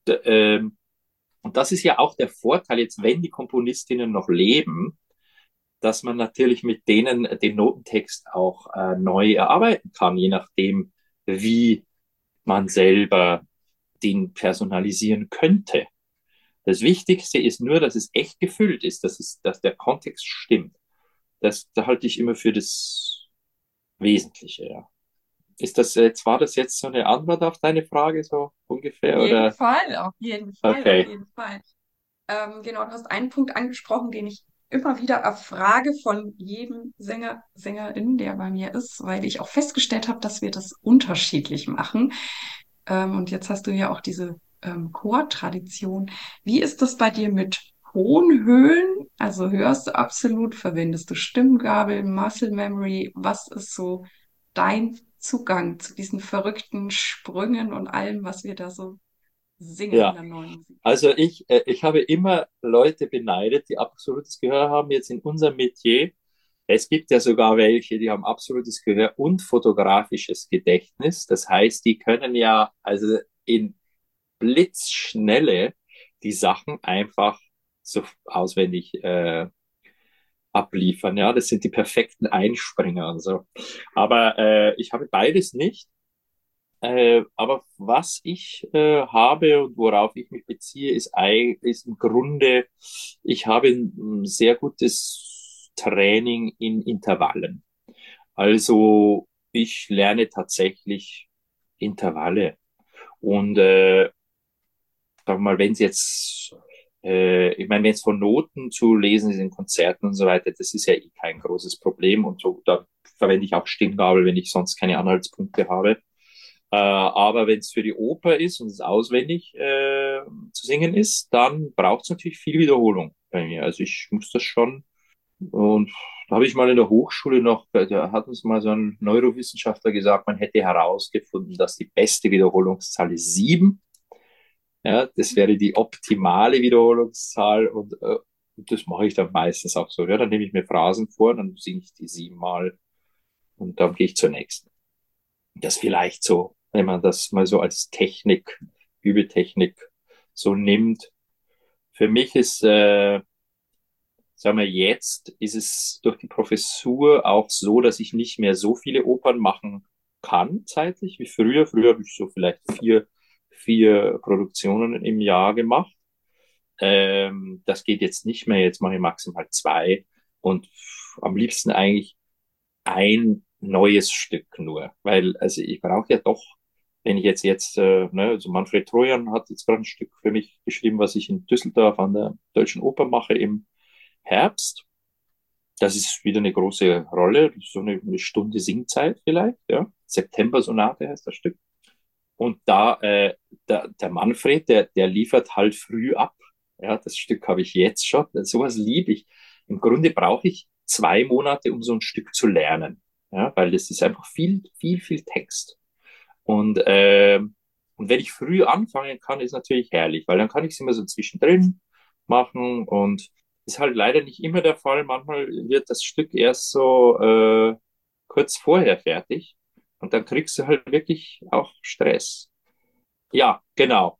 und das ist ja auch der Vorteil jetzt, wenn die Komponistinnen noch leben, dass man natürlich mit denen den Notentext auch neu erarbeiten kann, je nachdem, wie man selber den personalisieren könnte. Das Wichtigste ist nur, dass es echt gefüllt ist, dass der Kontext stimmt. Da halte ich immer für das Wesentliche, ja. War das jetzt so eine Antwort auf deine Frage, so Auf ungefähr, jeden oder? Fall, auf jeden Fall, auf Okay. jeden Fall. Genau, du hast einen Punkt angesprochen, den ich immer wieder erfrage von jedem Sänger, Sängerin, der bei mir ist, weil ich auch festgestellt habe, dass wir das unterschiedlich machen. Und jetzt hast du ja auch diese Chortradition. Wie ist das bei dir mit Tonhöhen? Also hörst du absolut, verwendest du Stimmgabel, Muscle Memory? Was ist so dein Zugang zu diesen verrückten Sprüngen und allem, was wir da so singen in Ja, der neuen Musik? also ich habe immer Leute beneidet, die absolutes Gehör haben, jetzt in unserem Metier. Es gibt ja sogar welche, die haben absolutes Gehör und fotografisches Gedächtnis. Das heißt, die können ja also in Blitzschnelle die Sachen einfach so auswendig abliefern. Ja, das sind die perfekten Einspringer und so. Aber ich habe beides nicht. Aber was ich habe und worauf ich mich beziehe, ist im Grunde, ich habe ein sehr gutes Training in Intervallen. Also ich lerne tatsächlich Intervalle. Und sagen wir mal, wenn es jetzt, ich meine, wenn es von Noten zu lesen ist in Konzerten und so weiter, das ist ja eh kein großes Problem. Und so, da verwende ich auch Stimmgabel, wenn ich sonst keine Anhaltspunkte habe. Aber wenn es für die Oper ist und es auswendig zu singen ist, dann braucht es natürlich viel Wiederholung bei mir. Also ich muss das schon. Und da habe ich mal in der Hochschule noch, da hat uns mal so ein Neurowissenschaftler gesagt, man hätte herausgefunden, dass die beste Wiederholungszahl ist 7. Ja, das wäre die optimale Wiederholungszahl und das mache ich dann meistens auch so. Ja, dann nehme ich mir Phrasen vor, dann singe ich die 7 Mal und dann gehe ich zur nächsten. Das vielleicht so, wenn man das mal so als Technik, Übetechnik so nimmt. Für mich ist, sagen wir jetzt, ist es durch die Professur auch so, dass ich nicht mehr so viele Opern machen kann zeitlich wie früher. Früher habe ich so vielleicht vier Produktionen im Jahr gemacht. Das geht jetzt nicht mehr. Jetzt mache ich maximal 2 und am liebsten eigentlich ein neues Stück nur, weil also ich brauche ja doch wenn ich also Manfred Trojan hat jetzt gerade ein Stück für mich geschrieben, was ich in Düsseldorf an der Deutschen Oper mache im Herbst. Das ist wieder eine große Rolle, so eine Stunde Singzeit vielleicht, ja. September-Sonate heißt das Stück. Und der Manfred, der liefert halt früh ab. Ja, das Stück habe ich jetzt schon. Sowas liebe ich. Im Grunde brauche ich 2 Monate, um so ein Stück zu lernen. Ja, weil das ist einfach viel, viel, viel Text. Und, äh, und wenn ich früh anfangen kann, ist natürlich herrlich, weil dann kann ich es immer so zwischendrin machen und ist halt leider nicht immer der Fall. Manchmal wird das Stück erst so kurz vorher fertig und dann kriegst du halt wirklich auch Stress. Ja, genau.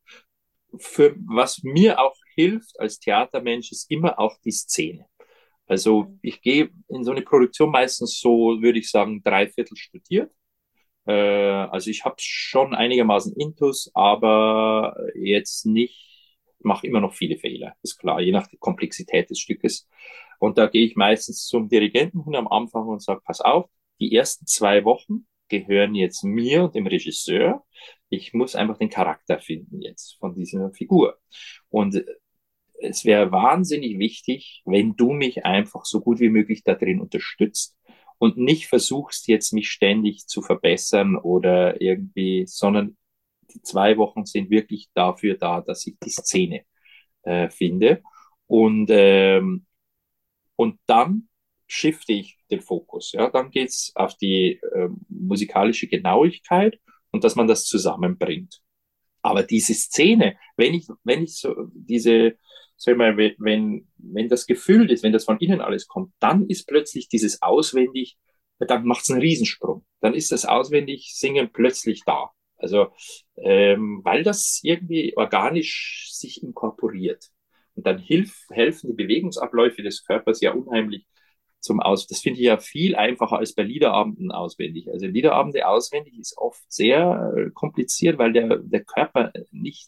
Was mir auch hilft als Theatermensch, ist immer auch die Szene. Also ich gehe in so eine Produktion meistens so, würde ich sagen, dreiviertel studiert. Also ich habe schon einigermaßen Intus, aber jetzt nicht, mache immer noch viele Fehler, ist klar, je nach der Komplexität des Stückes. Und da gehe ich meistens zum Dirigenten hin am Anfang und sage, pass auf, die ersten 2 Wochen gehören jetzt mir und dem Regisseur. Ich muss einfach den Charakter finden jetzt von dieser Figur. Und es wäre wahnsinnig wichtig, wenn du mich einfach so gut wie möglich da drin unterstützt und nicht versuchst jetzt mich ständig zu verbessern oder irgendwie, sondern die 2 Wochen sind wirklich dafür da, dass ich die Szene finde und und dann shifte ich den Fokus. Ja, dann geht's auf die musikalische Genauigkeit und dass man das zusammenbringt. Aber diese Szene, wenn ich so diese, sag mal, wenn das gefüllt ist, wenn das von innen alles kommt, dann ist plötzlich dieses auswendig, dann macht es einen Riesensprung. Dann ist das auswendig Singen plötzlich da. Also, weil das irgendwie organisch sich inkorporiert. Und dann helfen die Bewegungsabläufe des Körpers ja unheimlich das finde ich ja viel einfacher als bei Liederabenden auswendig. Also Liederabende auswendig ist oft sehr kompliziert, weil der Körper nicht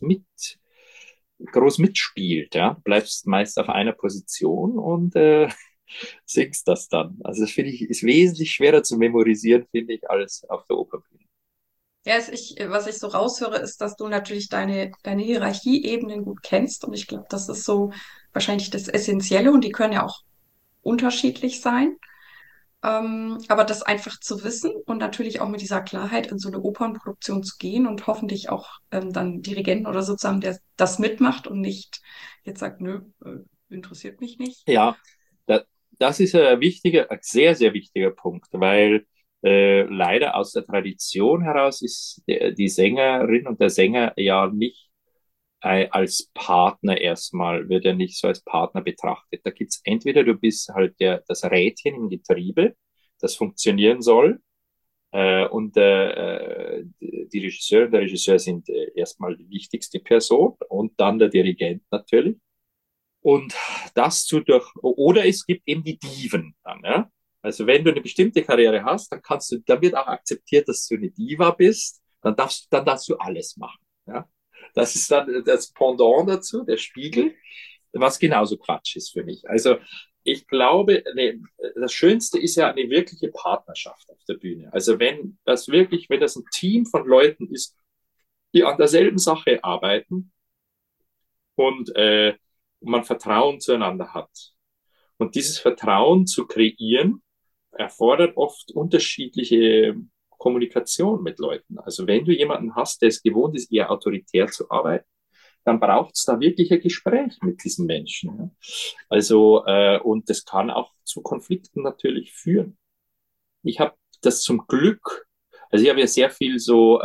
groß mitspielt. Ja? Du bleibst meist auf einer Position und singst das dann. Also das finde ich, ist wesentlich schwerer zu memorisieren, finde ich, als auf der Opernbühne. Ja, was ich so raushöre, ist, dass du natürlich deine Hierarchieebenen gut kennst. Und ich glaube, das ist so wahrscheinlich das Essentielle. Und die können ja auch unterschiedlich sein. Aber das einfach zu wissen und natürlich auch mit dieser Klarheit in so eine Opernproduktion zu gehen und hoffentlich auch dann Dirigenten oder sozusagen, der das mitmacht und nicht jetzt sagt, nö, interessiert mich nicht. Ja, da, das ist ein sehr, sehr wichtiger Punkt, weil leider aus der Tradition heraus ist die Sängerin und der Sänger ja nicht als Partner erstmal, wird er nicht so als Partner betrachtet. Da gibt's entweder du bist halt das Rädchen im Getriebe, das funktionieren soll, und die Regisseurin und der Regisseur sind erstmal die wichtigste Person und dann der Dirigent natürlich. Und oder es gibt eben die Diven dann, ja. Also wenn du eine bestimmte Karriere hast, dann wird auch akzeptiert, dass du eine Diva bist, dann darfst du alles machen, ja. Das ist dann das Pendant dazu, der Spiegel, was genauso Quatsch ist für mich. Also ich glaube, das Schönste ist ja eine wirkliche Partnerschaft auf der Bühne. Also wenn das ein Team von Leuten ist, die an derselben Sache arbeiten und man Vertrauen zueinander hat. Und dieses Vertrauen zu kreieren, erfordert oft unterschiedliche Kommunikation mit Leuten. Also wenn du jemanden hast, der es gewohnt ist, eher autoritär zu arbeiten, dann braucht es da wirklich ein Gespräch mit diesen Menschen. Ja. Also, und das kann auch zu Konflikten natürlich führen. Ich habe das zum Glück, also ich habe ja sehr viel so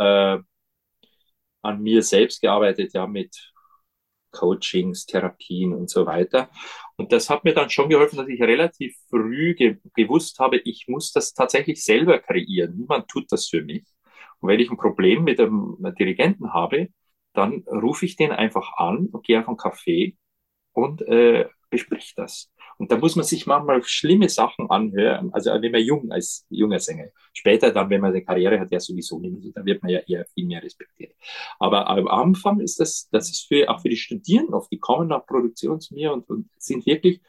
an mir selbst gearbeitet, ja, mit Coachings, Therapien und so weiter. Und das hat mir dann schon geholfen, dass ich relativ früh gewusst habe, ich muss das tatsächlich selber kreieren. Niemand tut das für mich. Und wenn ich ein Problem mit einem Dirigenten habe, dann rufe ich den einfach an und gehe auf einen Café und bespricht das. Und da muss man sich manchmal schlimme Sachen anhören, also wenn man als junger Sänger. Später dann, wenn man eine Karriere hat, ja sowieso nicht mehr, dann wird man ja eher viel mehr respektiert. Aber am Anfang das ist auch für die Studierenden oft, die kommen nach Produktion zu mir und sind wirklich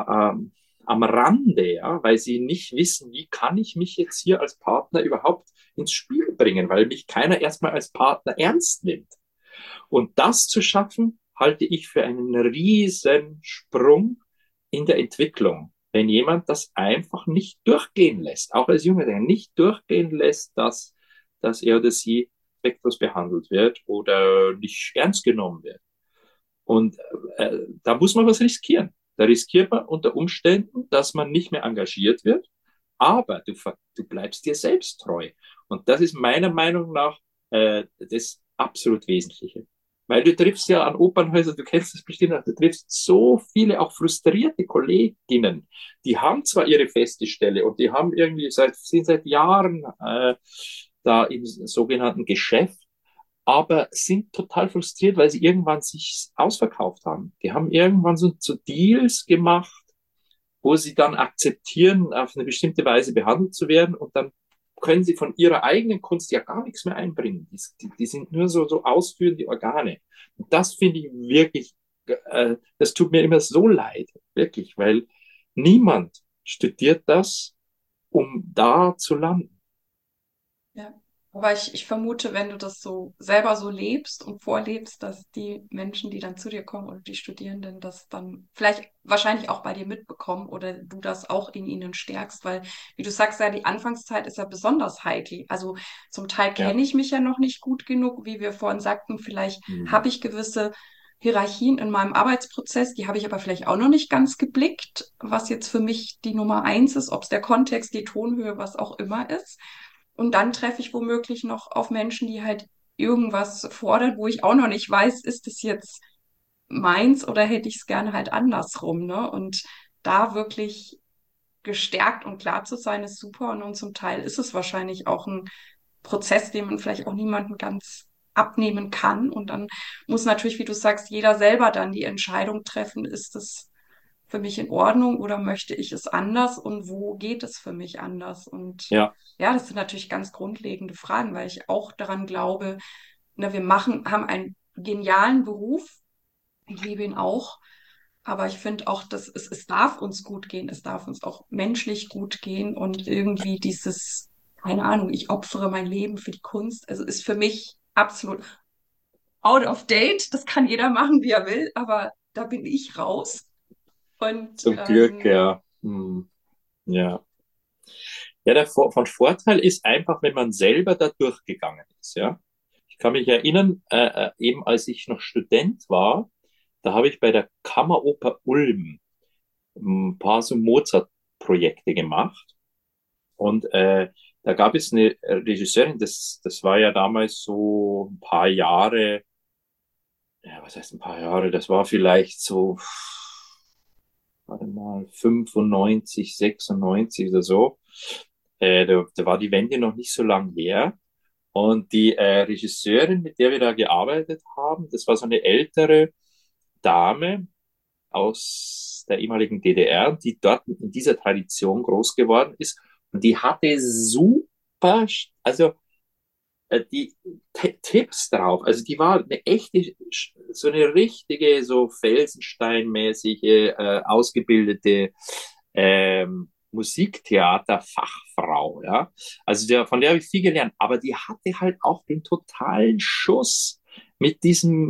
am Rande, ja, weil sie nicht wissen, wie kann ich mich jetzt hier als Partner überhaupt ins Spiel bringen, weil mich keiner erstmal als Partner ernst nimmt. Und das zu schaffen, halte ich für einen riesen Sprung in der Entwicklung. Wenn jemand das einfach nicht durchgehen lässt, auch als Junge, der nicht durchgehen lässt, dass er oder sie respektlos behandelt wird oder nicht ernst genommen wird. Und da muss man was riskieren. Da riskiert man unter Umständen, dass man nicht mehr engagiert wird, aber du bleibst dir selbst treu. Und das ist meiner Meinung nach das absolut Wesentliche. Weil du triffst ja an Opernhäusern, du kennst das bestimmt auch, du triffst so viele auch frustrierte Kolleginnen, die haben zwar ihre feste Stelle und die haben irgendwie sind seit Jahren da im sogenannten Geschäft, aber sind total frustriert, weil sie irgendwann sich ausverkauft haben. Die haben irgendwann so Deals gemacht, wo sie dann akzeptieren, auf eine bestimmte Weise behandelt zu werden und dann können sie von ihrer eigenen Kunst ja gar nichts mehr einbringen. Die sind nur so ausführende Organe. Und das finde ich wirklich, das tut mir immer so leid, wirklich, weil niemand studiert das, um da zu landen. Ja. Aber ich vermute, wenn du das so selber so lebst und vorlebst, dass die Menschen, die dann zu dir kommen oder die Studierenden, das dann vielleicht wahrscheinlich auch bei dir mitbekommen oder du das auch in ihnen stärkst, weil, wie du sagst, ja, die Anfangszeit ist ja besonders heikel. Also zum Teil Ja. kenne ich mich ja noch nicht gut genug, wie wir vorhin sagten, vielleicht Mhm. habe ich gewisse Hierarchien in meinem Arbeitsprozess, die habe ich aber vielleicht auch noch nicht ganz geblickt, was jetzt für mich die Nummer eins ist, ob es der Kontext, die Tonhöhe, was auch immer ist. Und dann treffe ich womöglich noch auf Menschen, die halt irgendwas fordern, wo ich auch noch nicht weiß, ist es jetzt meins oder hätte ich es gerne halt andersrum, ne? Und da wirklich gestärkt und klar zu sein, ist super. Und zum Teil ist es wahrscheinlich auch ein Prozess, den man vielleicht auch niemandem ganz abnehmen kann. Und dann muss natürlich, wie du sagst, jeder selber dann die Entscheidung treffen, ist es für mich in Ordnung oder möchte ich es anders und wo geht es für mich anders? Und Ja, ja, das sind natürlich ganz grundlegende Fragen, weil ich auch daran glaube, ne, haben einen genialen Beruf. Ich liebe ihn auch. Aber ich finde auch, dass es darf uns gut gehen. Es darf uns auch menschlich gut gehen und irgendwie dieses, keine Ahnung, ich opfere mein Leben für die Kunst. Also ist für mich absolut out of date. Das kann jeder machen, wie er will, aber da bin ich raus. Und zum Glück, ja. Hm. Ja. Ja, von Vorteil ist einfach, wenn man selber da durchgegangen ist, ja. Ich kann mich erinnern, eben als ich noch Student war, da habe ich bei der Kammeroper Ulm ein paar so Mozart-Projekte gemacht. Und da gab es eine Regisseurin, das war ja damals so ein paar Jahre, ja, was heißt ein paar Jahre, das war vielleicht so, warte mal, 95, 96 oder so. Da war die Wende noch nicht so lang her. Und die Regisseurin, mit der wir da gearbeitet haben, das war so eine ältere Dame aus der ehemaligen DDR, die dort in dieser Tradition groß geworden ist. Und die hatte super, also die Tipps drauf. Also die war eine echte, so eine richtige, so Felsensteinmäßige, ausgebildete Musiktheater-Fachfrau, ja. Also von der habe ich viel gelernt, aber die hatte halt auch den totalen Schuss mit diesem,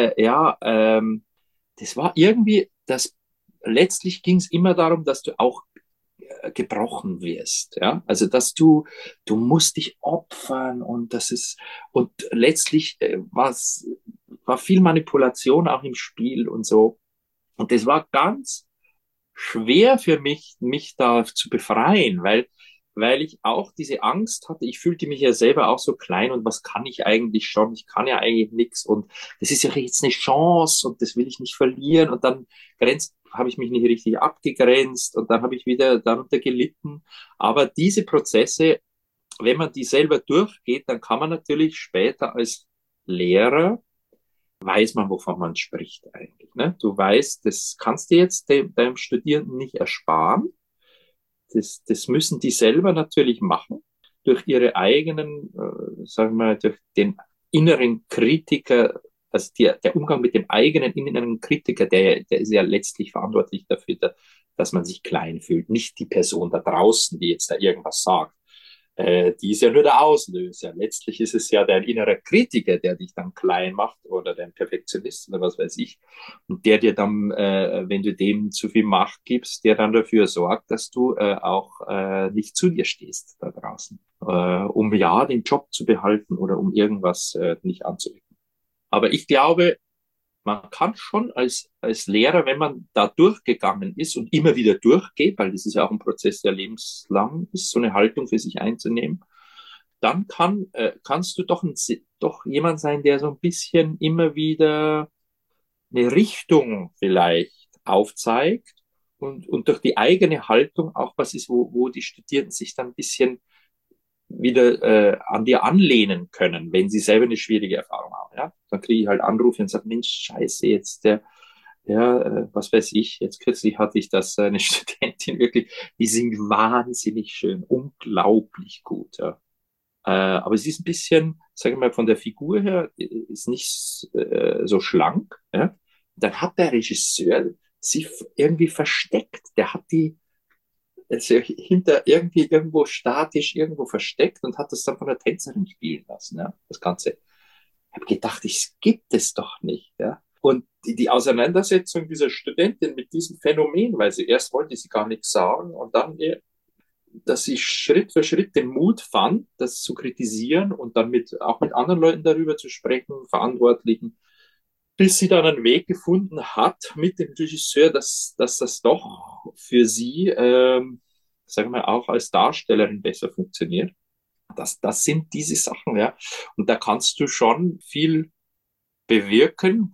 das war irgendwie, letztlich ging es immer darum, dass du auch gebrochen wirst, ja. Also, du musst dich opfern und und letztlich war viel Manipulation auch im Spiel und so. Und das war ganz schwer für mich da zu befreien, weil ich auch diese Angst hatte. Ich fühlte mich ja selber auch so klein und was kann ich eigentlich schon? Ich kann ja eigentlich nichts und das ist ja jetzt eine Chance und das will ich nicht verlieren und dann habe ich mich nicht richtig abgegrenzt und dann habe ich wieder darunter gelitten. Aber diese Prozesse, wenn man die selber durchgeht, dann kann man natürlich später als Lehrer weiß man, wovon man spricht eigentlich. Ne? Du weißt, das kannst du jetzt deinem Studierenden nicht ersparen. Das müssen die selber natürlich machen, durch ihre eigenen, sagen wir mal, durch den inneren Kritiker, also der Umgang mit dem eigenen inneren Kritiker, der ist ja letztlich verantwortlich dafür, dass man sich klein fühlt, nicht die Person da draußen, die jetzt da irgendwas sagt. Die ist ja nur der Auslöser. Letztlich ist es ja dein innerer Kritiker, der dich dann klein macht oder dein Perfektionist oder was weiß ich. Und der dir dann, wenn du dem zu viel Macht gibst, der dann dafür sorgt, dass du auch nicht zu dir stehst da draußen, um ja den Job zu behalten oder um irgendwas nicht anzuecken. Aber ich glaube, man kann schon als Lehrer, wenn man da durchgegangen ist und immer wieder durchgeht, weil das ist ja auch ein Prozess, der lebenslang ist, so eine Haltung für sich einzunehmen, dann kannst du doch jemand sein, der so ein bisschen immer wieder eine Richtung vielleicht aufzeigt und durch die eigene Haltung auch was ist, wo die Studierenden sich dann ein bisschen wieder an dir anlehnen können, wenn sie selber eine schwierige Erfahrung haben. Ja? Dann kriege ich halt Anrufe und sage, Mensch, scheiße, jetzt was weiß ich, jetzt kürzlich hatte ich das, eine Studentin wirklich, die singt wahnsinnig schön, unglaublich gut. Ja? Aber sie ist ein bisschen, sage ich mal, von der Figur her, ist nicht so schlank. Ja? Dann hat der Regisseur sie irgendwie versteckt. Der hat die hinter irgendwie irgendwo statisch irgendwo versteckt und hat das dann von der Tänzerin spielen lassen, ja, das Ganze. Ich habe gedacht, es gibt es doch nicht, ja. Und die Auseinandersetzung dieser Studentin mit diesem Phänomen, weil sie erst wollte sie gar nichts sagen und dann, dass sie Schritt für Schritt den Mut fand, das zu kritisieren und dann auch mit anderen Leuten darüber zu sprechen, Verantwortlichen, bis sie dann einen Weg gefunden hat mit dem Regisseur, dass das doch für sie, sagen wir auch als Darstellerin besser funktioniert. Das sind diese Sachen, ja. Und da kannst du schon viel bewirken,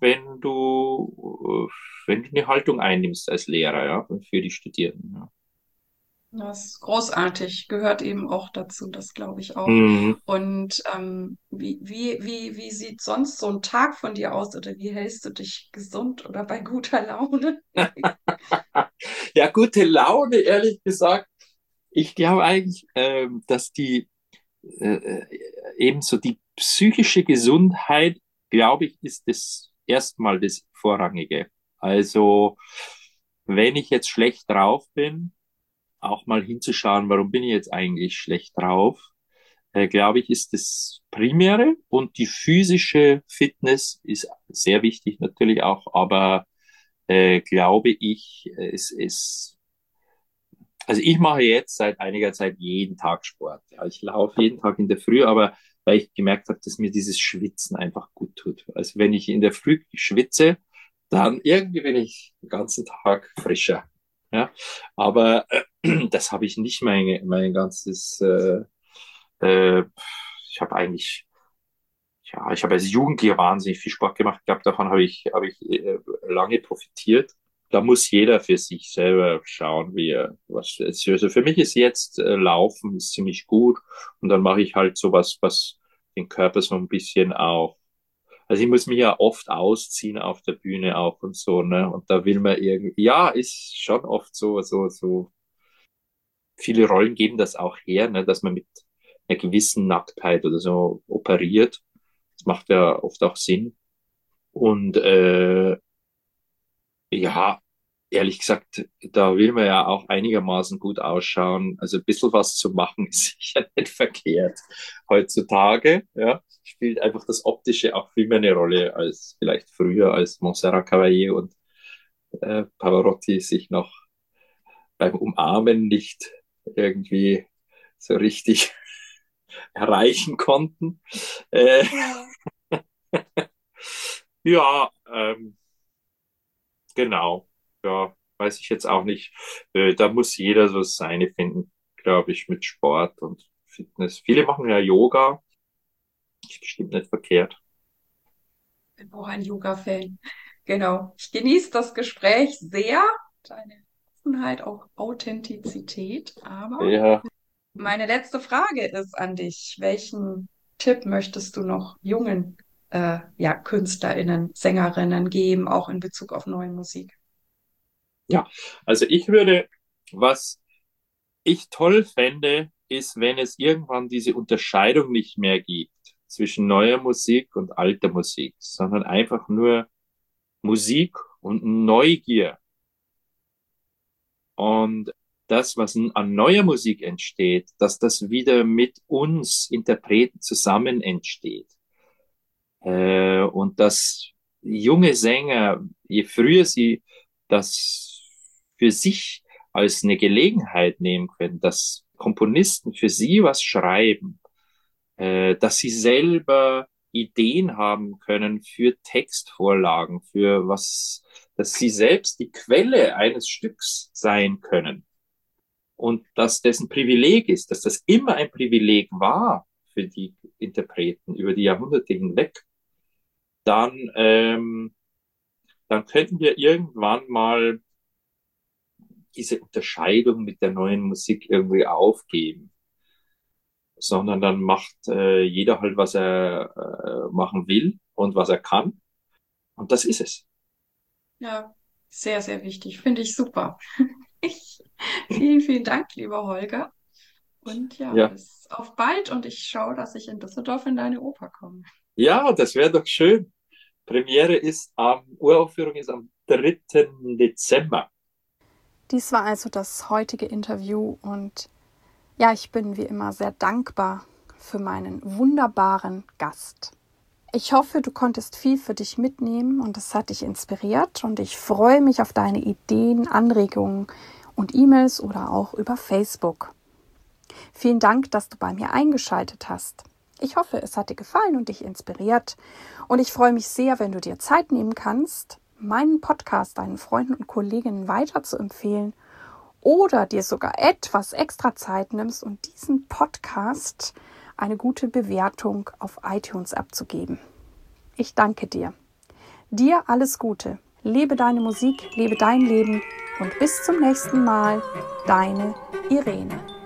wenn du eine Haltung einnimmst als Lehrer, ja, für die Studierenden. Ja. Das ist großartig, gehört eben auch dazu, das glaube ich auch. Mhm. Und wie sieht sonst so ein Tag von dir aus oder wie hältst du dich gesund oder bei guter Laune? Ja, gute Laune, ehrlich gesagt. Ich glaube eigentlich, dass äh, ebenso die psychische Gesundheit, glaube ich, ist das erstmal das Vorrangige. Also, wenn ich jetzt schlecht drauf bin, auch mal hinzuschauen, warum bin ich jetzt eigentlich schlecht drauf, glaube ich, ist das Primäre und die physische Fitness ist sehr wichtig natürlich auch, aber glaube ich, es ist also ich mache jetzt seit einiger Zeit jeden Tag Sport. Ja, ich laufe jeden Tag in der Früh, aber weil ich gemerkt habe, dass mir dieses Schwitzen einfach gut tut. Also wenn ich in der Früh schwitze, dann irgendwie bin ich den ganzen Tag frischer. Ja, aber das habe ich nicht mein ganzes. Äh, ich habe eigentlich, ja, ich habe als Jugendlicher wahnsinnig viel Sport gemacht. Ich glaube, davon habe ich lange profitiert. Da muss jeder für sich selber schauen, wie er was ist. Also für mich ist jetzt Laufen ist ziemlich gut und dann mache ich halt sowas, was den Körper so ein bisschen auch. Also ich muss mich ja oft ausziehen auf der Bühne auch und so, ne? Und da will man irgendwie, ja, ist schon oft so. Viele Rollen geben das auch her, ne, dass man mit einer gewissen Nacktheit oder so operiert. Das macht ja oft auch Sinn. Und ja, ehrlich gesagt, da will man ja auch einigermaßen gut ausschauen. Also ein bisschen was zu machen ist sicher nicht verkehrt heutzutage. Ja, spielt einfach das Optische auch viel mehr eine Rolle als vielleicht früher, als Montserrat Caballé und Pavarotti sich noch beim Umarmen nicht irgendwie so richtig erreichen konnten. Äh, Ja. ja, genau. Ja, weiß ich jetzt auch nicht. Da muss jeder so seine finden, glaube ich, mit Sport und Fitness. Viele machen ja Yoga. Ist bestimmt nicht verkehrt. Ich bin auch ein Yoga-Fan. Genau. Ich genieße das Gespräch sehr. Deine Offenheit, auch Authentizität. Aber Ja, meine letzte Frage ist an dich. Welchen Tipp möchtest du noch jungen ja, KünstlerInnen, SängerInnen geben, auch in Bezug auf neue Musik? ja. Also was ich toll fände, ist, wenn es irgendwann diese Unterscheidung nicht mehr gibt zwischen neuer Musik und alter Musik, sondern einfach nur Musik und Neugier. Und das, was an neuer Musik entsteht, dass das wieder mit uns Interpreten zusammen entsteht. Und dass junge Sänger, je früher sie das für sich als eine Gelegenheit nehmen können, dass Komponisten für sie was schreiben, dass sie selber Ideen haben können für Textvorlagen, für was, dass sie selbst die Quelle eines Stücks sein können. Und dass das ein Privileg ist, dass das immer ein Privileg war für die Interpreten über die Jahrhunderte hinweg, dann, dann könnten wir irgendwann mal diese Unterscheidung mit der neuen Musik irgendwie aufgeben, sondern dann macht jeder halt, was er machen will und was er kann. Und das ist es. Ja, sehr, sehr wichtig. Finde ich super. Ich, vielen, vielen Dank, lieber Holger. Und ja, Ja, bis auf bald und ich schaue, dass ich in Düsseldorf in deine Oper komme. ja, das wäre doch schön. Uraufführung ist am 3. Dezember. Dies war also das heutige Interview und ja, ich bin wie immer sehr dankbar für meinen wunderbaren Gast. Ich hoffe, du konntest viel für dich mitnehmen und es hat dich inspiriert und ich freue mich auf deine Ideen, Anregungen und E-Mails oder auch über Facebook. Vielen Dank, dass du bei mir eingeschaltet hast. Ich hoffe, es hat dir gefallen und dich inspiriert und ich freue mich sehr, wenn du dir Zeit nehmen kannst, meinen Podcast deinen Freunden und Kolleginnen weiterzuempfehlen oder dir sogar etwas extra Zeit nimmst und diesen Podcast eine gute Bewertung auf iTunes abzugeben. Ich danke dir. Dir alles Gute. Lebe deine Musik, lebe dein Leben und bis zum nächsten Mal. Deine Irene.